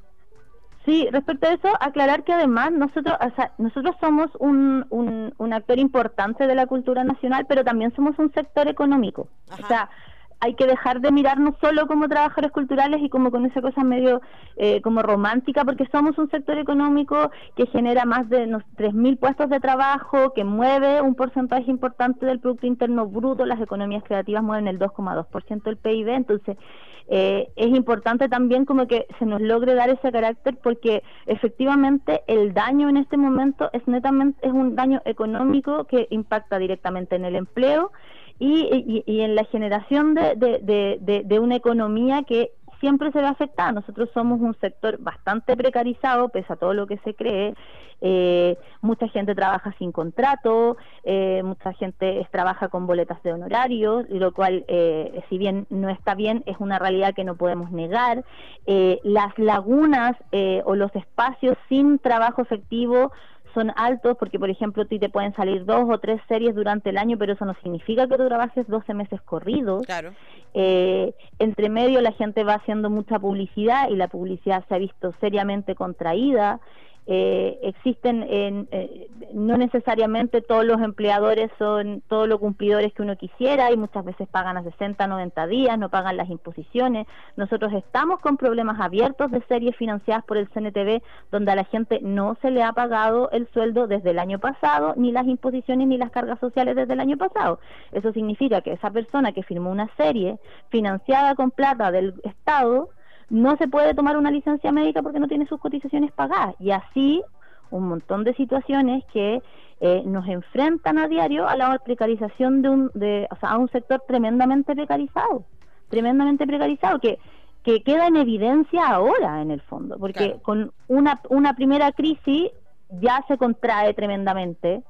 Sí, respecto a eso, aclarar que además nosotros, o sea, nosotros somos un, un, un actor importante de la cultura nacional, pero también somos un sector económico. Ajá. O sea, hay que dejar de mirarnos solo como trabajadores culturales y como con esa cosa medio eh, como romántica, porque somos un sector económico que genera más de unos tres mil puestos de trabajo, que mueve un porcentaje importante del Producto Interno Bruto. Las economías creativas mueven el dos coma dos por ciento del P I B, entonces eh, es importante también como que se nos logre dar ese carácter, porque efectivamente el daño en este momento es netamente es un daño económico que impacta directamente en el empleo Y, y, y en la generación de, de, de, de, de una economía que siempre se ve afectada. Nosotros somos un sector bastante precarizado, pese a todo lo que se cree. Eh, mucha gente trabaja sin contrato, eh, mucha gente es, trabaja con boletas de honorarios, lo cual, eh, si bien no está bien, es una realidad que no podemos negar. Eh, las lagunas eh, o los espacios sin trabajo efectivo son altos, porque por ejemplo a ti te pueden salir dos o tres series durante el año, pero eso no significa que tú trabajes doce meses corridos. Claro. Eh, entre medio la gente va haciendo mucha publicidad y la publicidad se ha visto seriamente contraída. Eh, existen en, eh, no necesariamente todos los empleadores son todos los cumplidores que uno quisiera, y muchas veces pagan a sesenta, noventa días, no pagan las imposiciones. Nosotros estamos con problemas abiertos de series financiadas por el C N T V, donde a la gente no se le ha pagado el sueldo desde el año pasado, ni las imposiciones ni las cargas sociales desde el año pasado. Eso significa que esa persona que firmó una serie financiada con plata del Estado no se puede tomar una licencia médica porque no tiene sus cotizaciones pagadas, y así un montón de situaciones que eh, nos enfrentan a diario a la precarización de un, de, o sea, a un sector tremendamente precarizado, tremendamente precarizado, que que queda en evidencia ahora en el fondo, porque claro, con una una primera crisis ya se contrae tremendamente.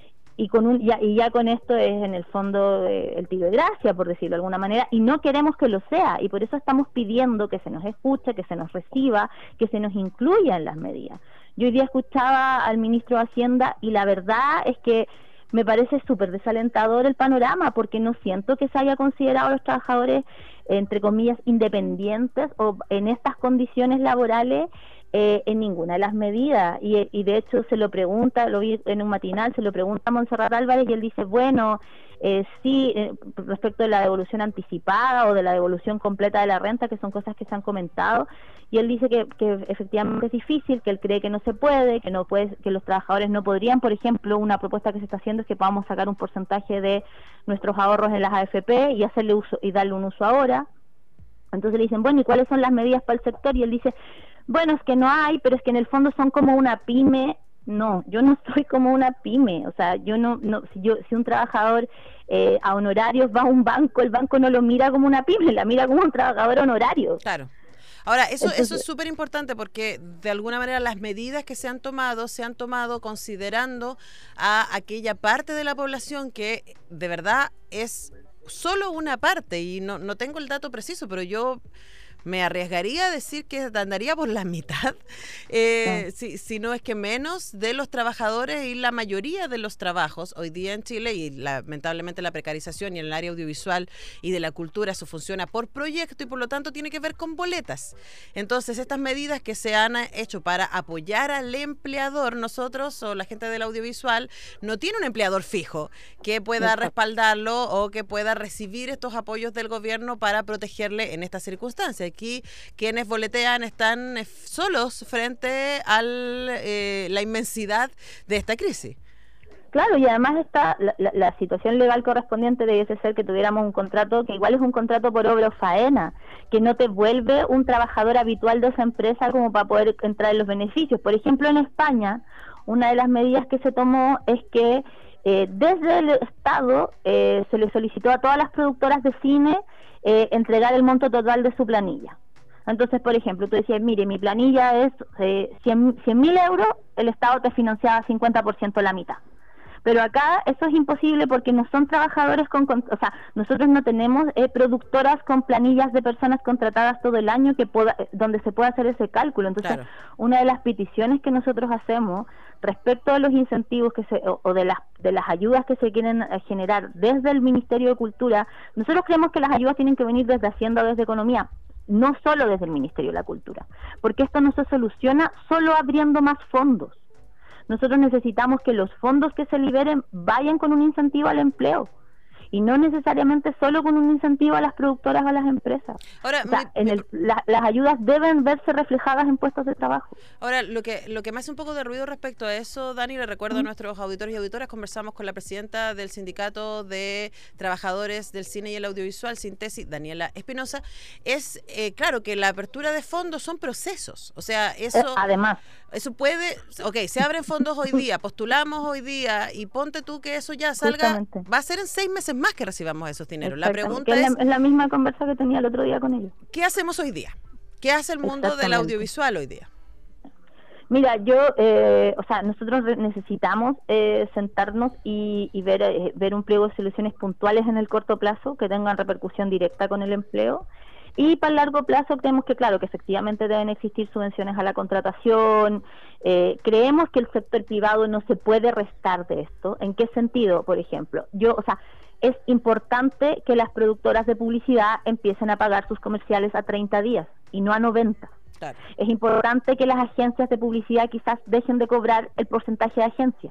Y con un ya, y ya con esto es en el fondo eh, el tiro de gracia, por decirlo de alguna manera, y no queremos que lo sea, y por eso estamos pidiendo que se nos escuche, que se nos reciba, que se nos incluya en las medidas. Yo hoy día escuchaba al ministro de Hacienda y la verdad es que me parece súper desalentador el panorama, porque no siento que se haya considerado a los trabajadores, entre comillas, independientes o en estas condiciones laborales Eh, en ninguna de las medidas, y, y de hecho se lo pregunta, lo vi en un matinal, se lo pregunta a Montserrat Álvarez y él dice, bueno, eh, sí, eh, respecto de la devolución anticipada o de la devolución completa de la renta, que son cosas que se han comentado, y él dice que, que efectivamente es difícil, que él cree que no se puede, que no puede, que los trabajadores no podrían. Por ejemplo, una propuesta que se está haciendo es que podamos sacar un porcentaje de nuestros ahorros en las A F P y hacerle uso y darle un uso ahora. Entonces le dicen, bueno, ¿y cuáles son las medidas para el sector? Y él dice, bueno, es que no hay, pero es que en el fondo son como una pyme. No, yo no soy como una pyme, o sea, yo no, no si yo si un trabajador eh, a honorarios va a un banco, el banco no lo mira como una pyme, la mira como un trabajador honorario. Claro. Ahora, eso, Entonces, eso es súper importante, porque de alguna manera las medidas que se han tomado, se han tomado considerando a aquella parte de la población que de verdad es solo una parte, y no, no tengo el dato preciso, pero yo me arriesgaría a decir que andaría por la mitad, eh, sí. si, si no es que menos, de los trabajadores, y la mayoría de los trabajos hoy día en Chile, y lamentablemente la precarización y en el área audiovisual y de la cultura, eso funciona por proyecto y por lo tanto tiene que ver con boletas. Entonces, estas medidas que se han hecho para apoyar al empleador, nosotros o la gente del audiovisual no tiene un empleador fijo que pueda respaldarlo o que pueda recibir estos apoyos del gobierno para protegerle en estas circunstancias. Aquí quienes boletean están solos frente a eh, la inmensidad de esta crisis. Claro, y además está la, la, la situación legal correspondiente debiese ser que tuviéramos un contrato que igual es un contrato por obra o faena, que no te vuelve un trabajador habitual de esa empresa como para poder entrar en los beneficios. Por ejemplo, en España, una de las medidas que se tomó es que eh, desde el Estado eh, se le solicitó a todas las productoras de cine eh, entregar el monto total de su planilla. Entonces, por ejemplo, tú decías, mire, mi planilla es eh, cien mil euros, el Estado te financiaba cincuenta por ciento, la mitad. Pero acá eso es imposible porque no son trabajadores con, con o sea, nosotros no tenemos eh, productoras con planillas de personas contratadas todo el año que pueda, donde se pueda hacer ese cálculo. Entonces, claro, una de las peticiones que nosotros hacemos respecto a los incentivos que se, o, o de las de las ayudas que se quieren eh, generar desde el Ministerio de Cultura, nosotros creemos que las ayudas tienen que venir desde Hacienda o desde Economía, no solo desde el Ministerio de la Cultura, porque esto no se soluciona solo abriendo más fondos. Nosotros necesitamos que los fondos que se liberen vayan con un incentivo al empleo y no necesariamente solo con un incentivo a las productoras o a las empresas. Ahora, o sea, me, en el, la, las ayudas deben verse reflejadas en puestos de trabajo. Ahora, lo que lo que me hace un poco de ruido respecto a eso, Dani, le recuerdo uh-huh. a nuestros auditores y auditoras, conversamos con la presidenta del Sindicato de Trabajadores del Cine y el Audiovisual, Sintesi, Daniela Espinosa, es eh, claro que la apertura de fondos son procesos, o sea, eso... Eh, además... Eso puede, ok, se abren fondos hoy día, postulamos hoy día y ponte tú que eso ya salga, va a ser en seis meses más que recibamos esos dineros. La pregunta es, es, la, es la misma conversa que tenía el otro día con ellos. ¿Qué hacemos hoy día? ¿Qué hace el mundo del audiovisual hoy día? Mira, yo, eh, o sea, nosotros necesitamos eh, sentarnos y, y ver, eh, ver un pliego de soluciones puntuales en el corto plazo que tengan repercusión directa con el empleo. Y para el largo plazo creemos que, claro, que efectivamente deben existir subvenciones a la contratación. Eh, creemos que el sector privado no se puede restar de esto. ¿En qué sentido? Por ejemplo, yo, o sea, es importante que las productoras de publicidad empiecen a pagar sus comerciales a treinta días y no a noventa. Claro. Es importante que las agencias de publicidad quizás dejen de cobrar el porcentaje de agencias.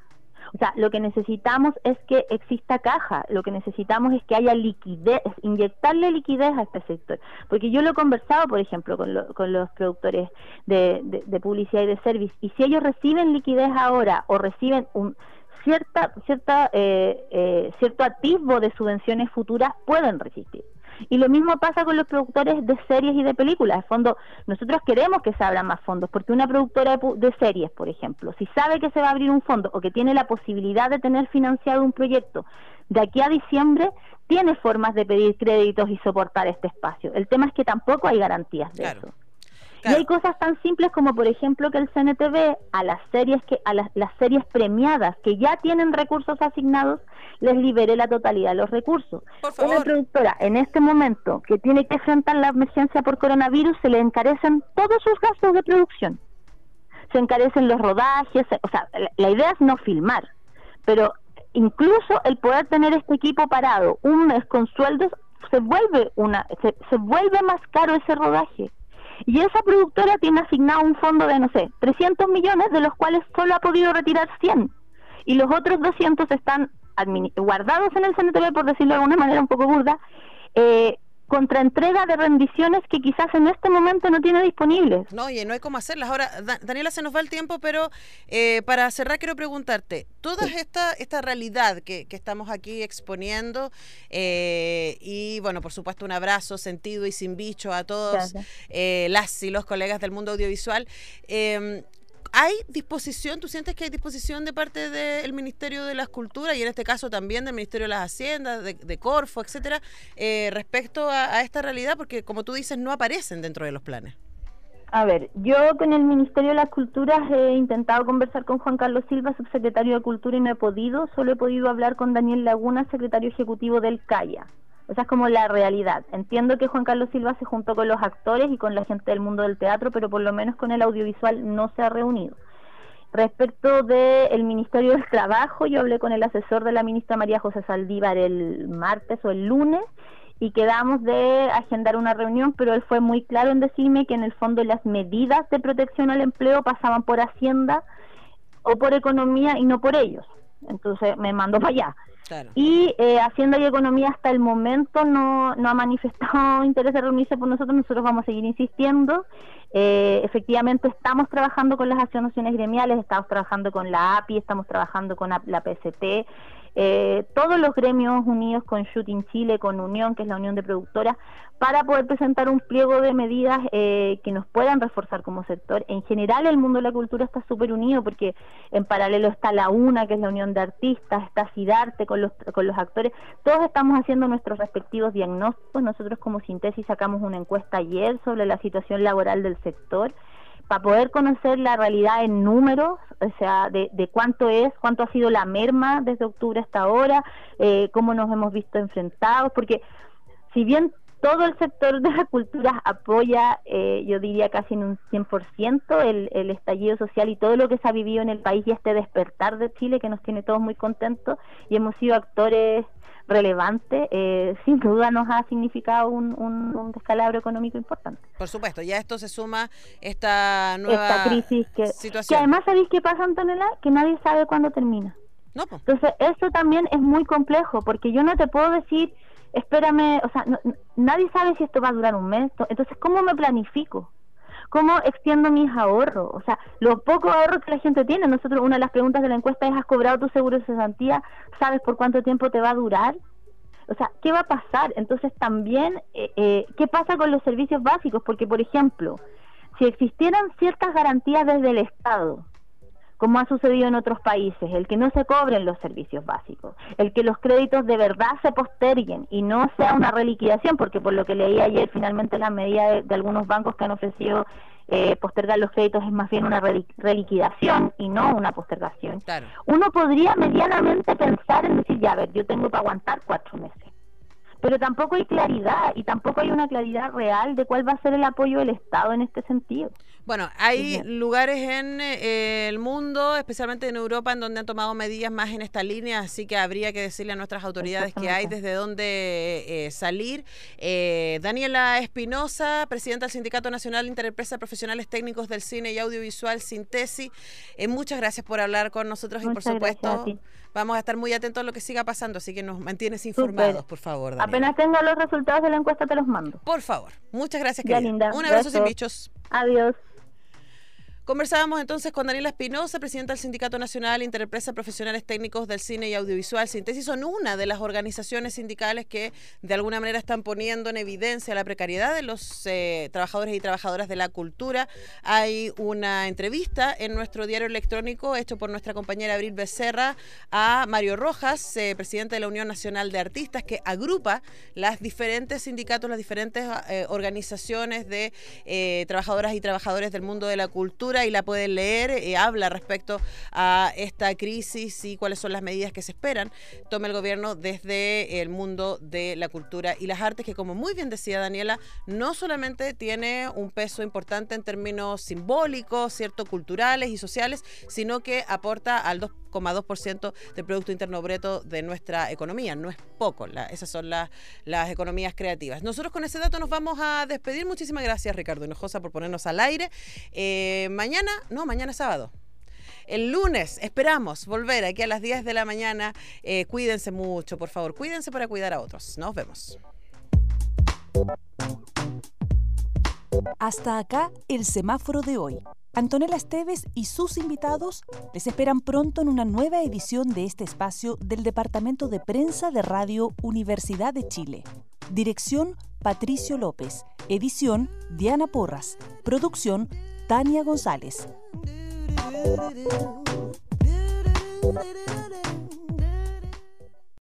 O sea, lo que necesitamos es que exista caja, lo que necesitamos es que haya liquidez, inyectarle liquidez a este sector. Porque yo lo he conversado, por ejemplo, con, lo, con los productores de, de, de publicidad y de service, y si ellos reciben liquidez ahora o reciben un cierta cierta eh, eh, cierto atisbo de subvenciones futuras, pueden resistir. Y lo mismo pasa con los productores de series y de películas. De fondo, nosotros queremos que se abran más fondos, porque una productora de, de series, por ejemplo, si sabe que se va a abrir un fondo o que tiene la posibilidad de tener financiado un proyecto de aquí a diciembre, tiene formas de pedir créditos y soportar este espacio. El tema es que tampoco hay garantías de claro. eso. Claro. Y hay cosas tan simples como, por ejemplo, que el C N T V a las series que a las, las series premiadas que ya tienen recursos asignados les libere la totalidad de los recursos. Una productora en este momento que tiene que enfrentar la emergencia por coronavirus, se le encarecen todos sus gastos de producción. Se encarecen los rodajes, o sea, la, la idea es no filmar, pero incluso el poder tener este equipo parado un mes con sueldos se vuelve una se, se vuelve más caro ese rodaje. Y esa productora tiene asignado un fondo de, no sé, trescientos millones, de los cuales solo ha podido retirar cien. Y los otros doscientos están guardados en el C N T V, por decirlo de alguna manera un poco burda, eh, contra entrega de rendiciones que quizás en este momento no tiene disponibles. No, oye, no hay cómo hacerlas. Ahora, da Daniela, se nos va el tiempo, pero eh, para cerrar quiero preguntarte, toda esta, esta realidad que, que estamos aquí exponiendo, eh, y bueno, por supuesto un abrazo sentido y sin bicho a todos eh, las y los colegas del mundo audiovisual, eh, ¿hay disposición, tú sientes que hay disposición de parte del Ministerio de las Culturas y en este caso también del Ministerio de las Haciendas, de, de Corfo, etcétera, eh, respecto a, a esta realidad? Porque como tú dices, no aparecen dentro de los planes. A ver, yo con el Ministerio de las Culturas he intentado conversar con Juan Carlos Silva, subsecretario de Cultura, y no he podido, solo he podido hablar con Daniel Laguna, secretario ejecutivo del CAIA. Esa es como la realidad. Entiendo que Juan Carlos Silva se juntó con los actores y con la gente del mundo del teatro, pero por lo menos con el audiovisual no se ha reunido. Respecto del Ministerio del Trabajo, yo hablé con el asesor de la ministra María José Saldívar el martes o el lunes y quedamos de agendar una reunión, pero él fue muy claro en decirme que en el fondo las medidas de protección al empleo pasaban por Hacienda o por Economía y no por ellos. entonces me mandó para allá. Claro. Y eh, Hacienda y Economía hasta el momento no, no ha manifestado interés de reunirse por nosotros. Nosotros vamos a seguir insistiendo. Eh, efectivamente estamos trabajando con las asociaciones gremiales, estamos trabajando con la A P I, estamos trabajando con la P C T, eh, todos los gremios unidos con Shooting Chile, con Unión, que es la Unión de Productoras, para poder presentar un pliego de medidas eh, que nos puedan reforzar como sector. En general el mundo de la cultura está súper unido, porque en paralelo está la UNA, que es la Unión de Artistas, está SIDARTE con los, con los actores. Todos estamos haciendo nuestros respectivos diagnósticos. Nosotros como Síntesis sacamos una encuesta ayer sobre la situación laboral del sector, para poder conocer la realidad en números, o sea, de, de cuánto es, cuánto ha sido la merma desde octubre hasta ahora, eh, cómo nos hemos visto enfrentados, porque si bien todo el sector de la cultura apoya, eh, yo diría casi en un cien por ciento, el, el estallido social y todo lo que se ha vivido en el país y este despertar de Chile que nos tiene todos muy contentos, y hemos sido actores relevante, eh, sin duda nos ha significado un, un, un descalabro económico importante. Por supuesto, ya esto se suma esta nueva esta crisis que, situación. Que además, ¿sabéis qué pasa, Antonella? Que nadie sabe cuándo termina. No, pues. Entonces, eso también es muy complejo, porque yo no te puedo decir, espérame, o sea, no, nadie sabe si esto va a durar un mes. Entonces, ¿cómo me planifico? ¿Cómo extiendo mis ahorros? O sea, los pocos ahorros que la gente tiene. Nosotros, una de las preguntas de la encuesta es: ¿has cobrado tu seguro de cesantía? ¿Sabes por cuánto tiempo te va a durar? O sea, ¿qué va a pasar? Entonces también, eh, eh, ¿qué pasa con los servicios básicos? Porque, por ejemplo, si existieran ciertas garantías desde el Estado, como ha sucedido en otros países, el que no se cobren los servicios básicos, el que los créditos de verdad se posterguen y no sea una reliquidación, porque por lo que leí ayer, finalmente la medida de, de algunos bancos que han ofrecido eh, postergar los créditos es más bien una reliquidación y no una postergación. Claro. Uno podría medianamente pensar en decir, ya, a ver, yo tengo para aguantar cuatro meses. Pero tampoco hay claridad y tampoco hay una claridad real de cuál va a ser el apoyo del Estado en este sentido. Bueno, hay lugares en eh, el mundo, especialmente en Europa, en donde han tomado medidas más en esta línea, así que habría que decirle a nuestras autoridades que hay desde dónde eh, salir. Eh, Daniela Espinosa, presidenta del Sindicato Nacional Interempresa de Profesionales Técnicos del Cine y Audiovisual, Síntesis, eh, muchas gracias por hablar con nosotros. Muchas y por supuesto vamos a estar muy atentos a lo que siga pasando, así que nos mantienes informados, Super. Por favor, Daniela. Apenas tenga los resultados de la encuesta te los mando. Por favor. Muchas gracias, ya, querida. Linda. Un abrazo Besos. sin bichos. Adiós. Conversábamos entonces con Daniela Espinosa, presidenta del Sindicato Nacional Interempresa Profesionales Técnicos del Cine y Audiovisual. Síntesis son una de las organizaciones sindicales que de alguna manera están poniendo en evidencia la precariedad de los eh, trabajadores y trabajadoras de la cultura. Hay una entrevista en nuestro diario electrónico hecho por nuestra compañera Abril Becerra a Mario Rojas, eh, presidente de la Unión Nacional de Artistas, que agrupa las diferentes sindicatos, las diferentes eh, organizaciones de eh, trabajadoras y trabajadores del mundo de la cultura, y la pueden leer, eh, habla respecto a esta crisis y cuáles son las medidas que se esperan tome el gobierno desde el mundo de la cultura y las artes, que como muy bien decía Daniela, no solamente tiene un peso importante en términos simbólicos, cierto, culturales y sociales, sino que aporta al dos coma dos por ciento del Producto Interno Bruto de nuestra economía. No es poco, la, esas son la, las economías creativas. Nosotros con ese dato nos vamos a despedir. Muchísimas gracias, Ricardo Hinojosa, por ponernos al aire. Eh, mañana, no, mañana es sábado. El lunes esperamos volver aquí a las diez de la mañana. Eh, cuídense mucho, por favor. Cuídense para cuidar a otros. Nos vemos. Hasta acá el semáforo de hoy. Antonella Esteves y sus invitados les esperan pronto en una nueva edición de este espacio del Departamento de Prensa de Radio Universidad de Chile. Dirección: Patricio López. Edición: Diana Porras. Producción: Tania González.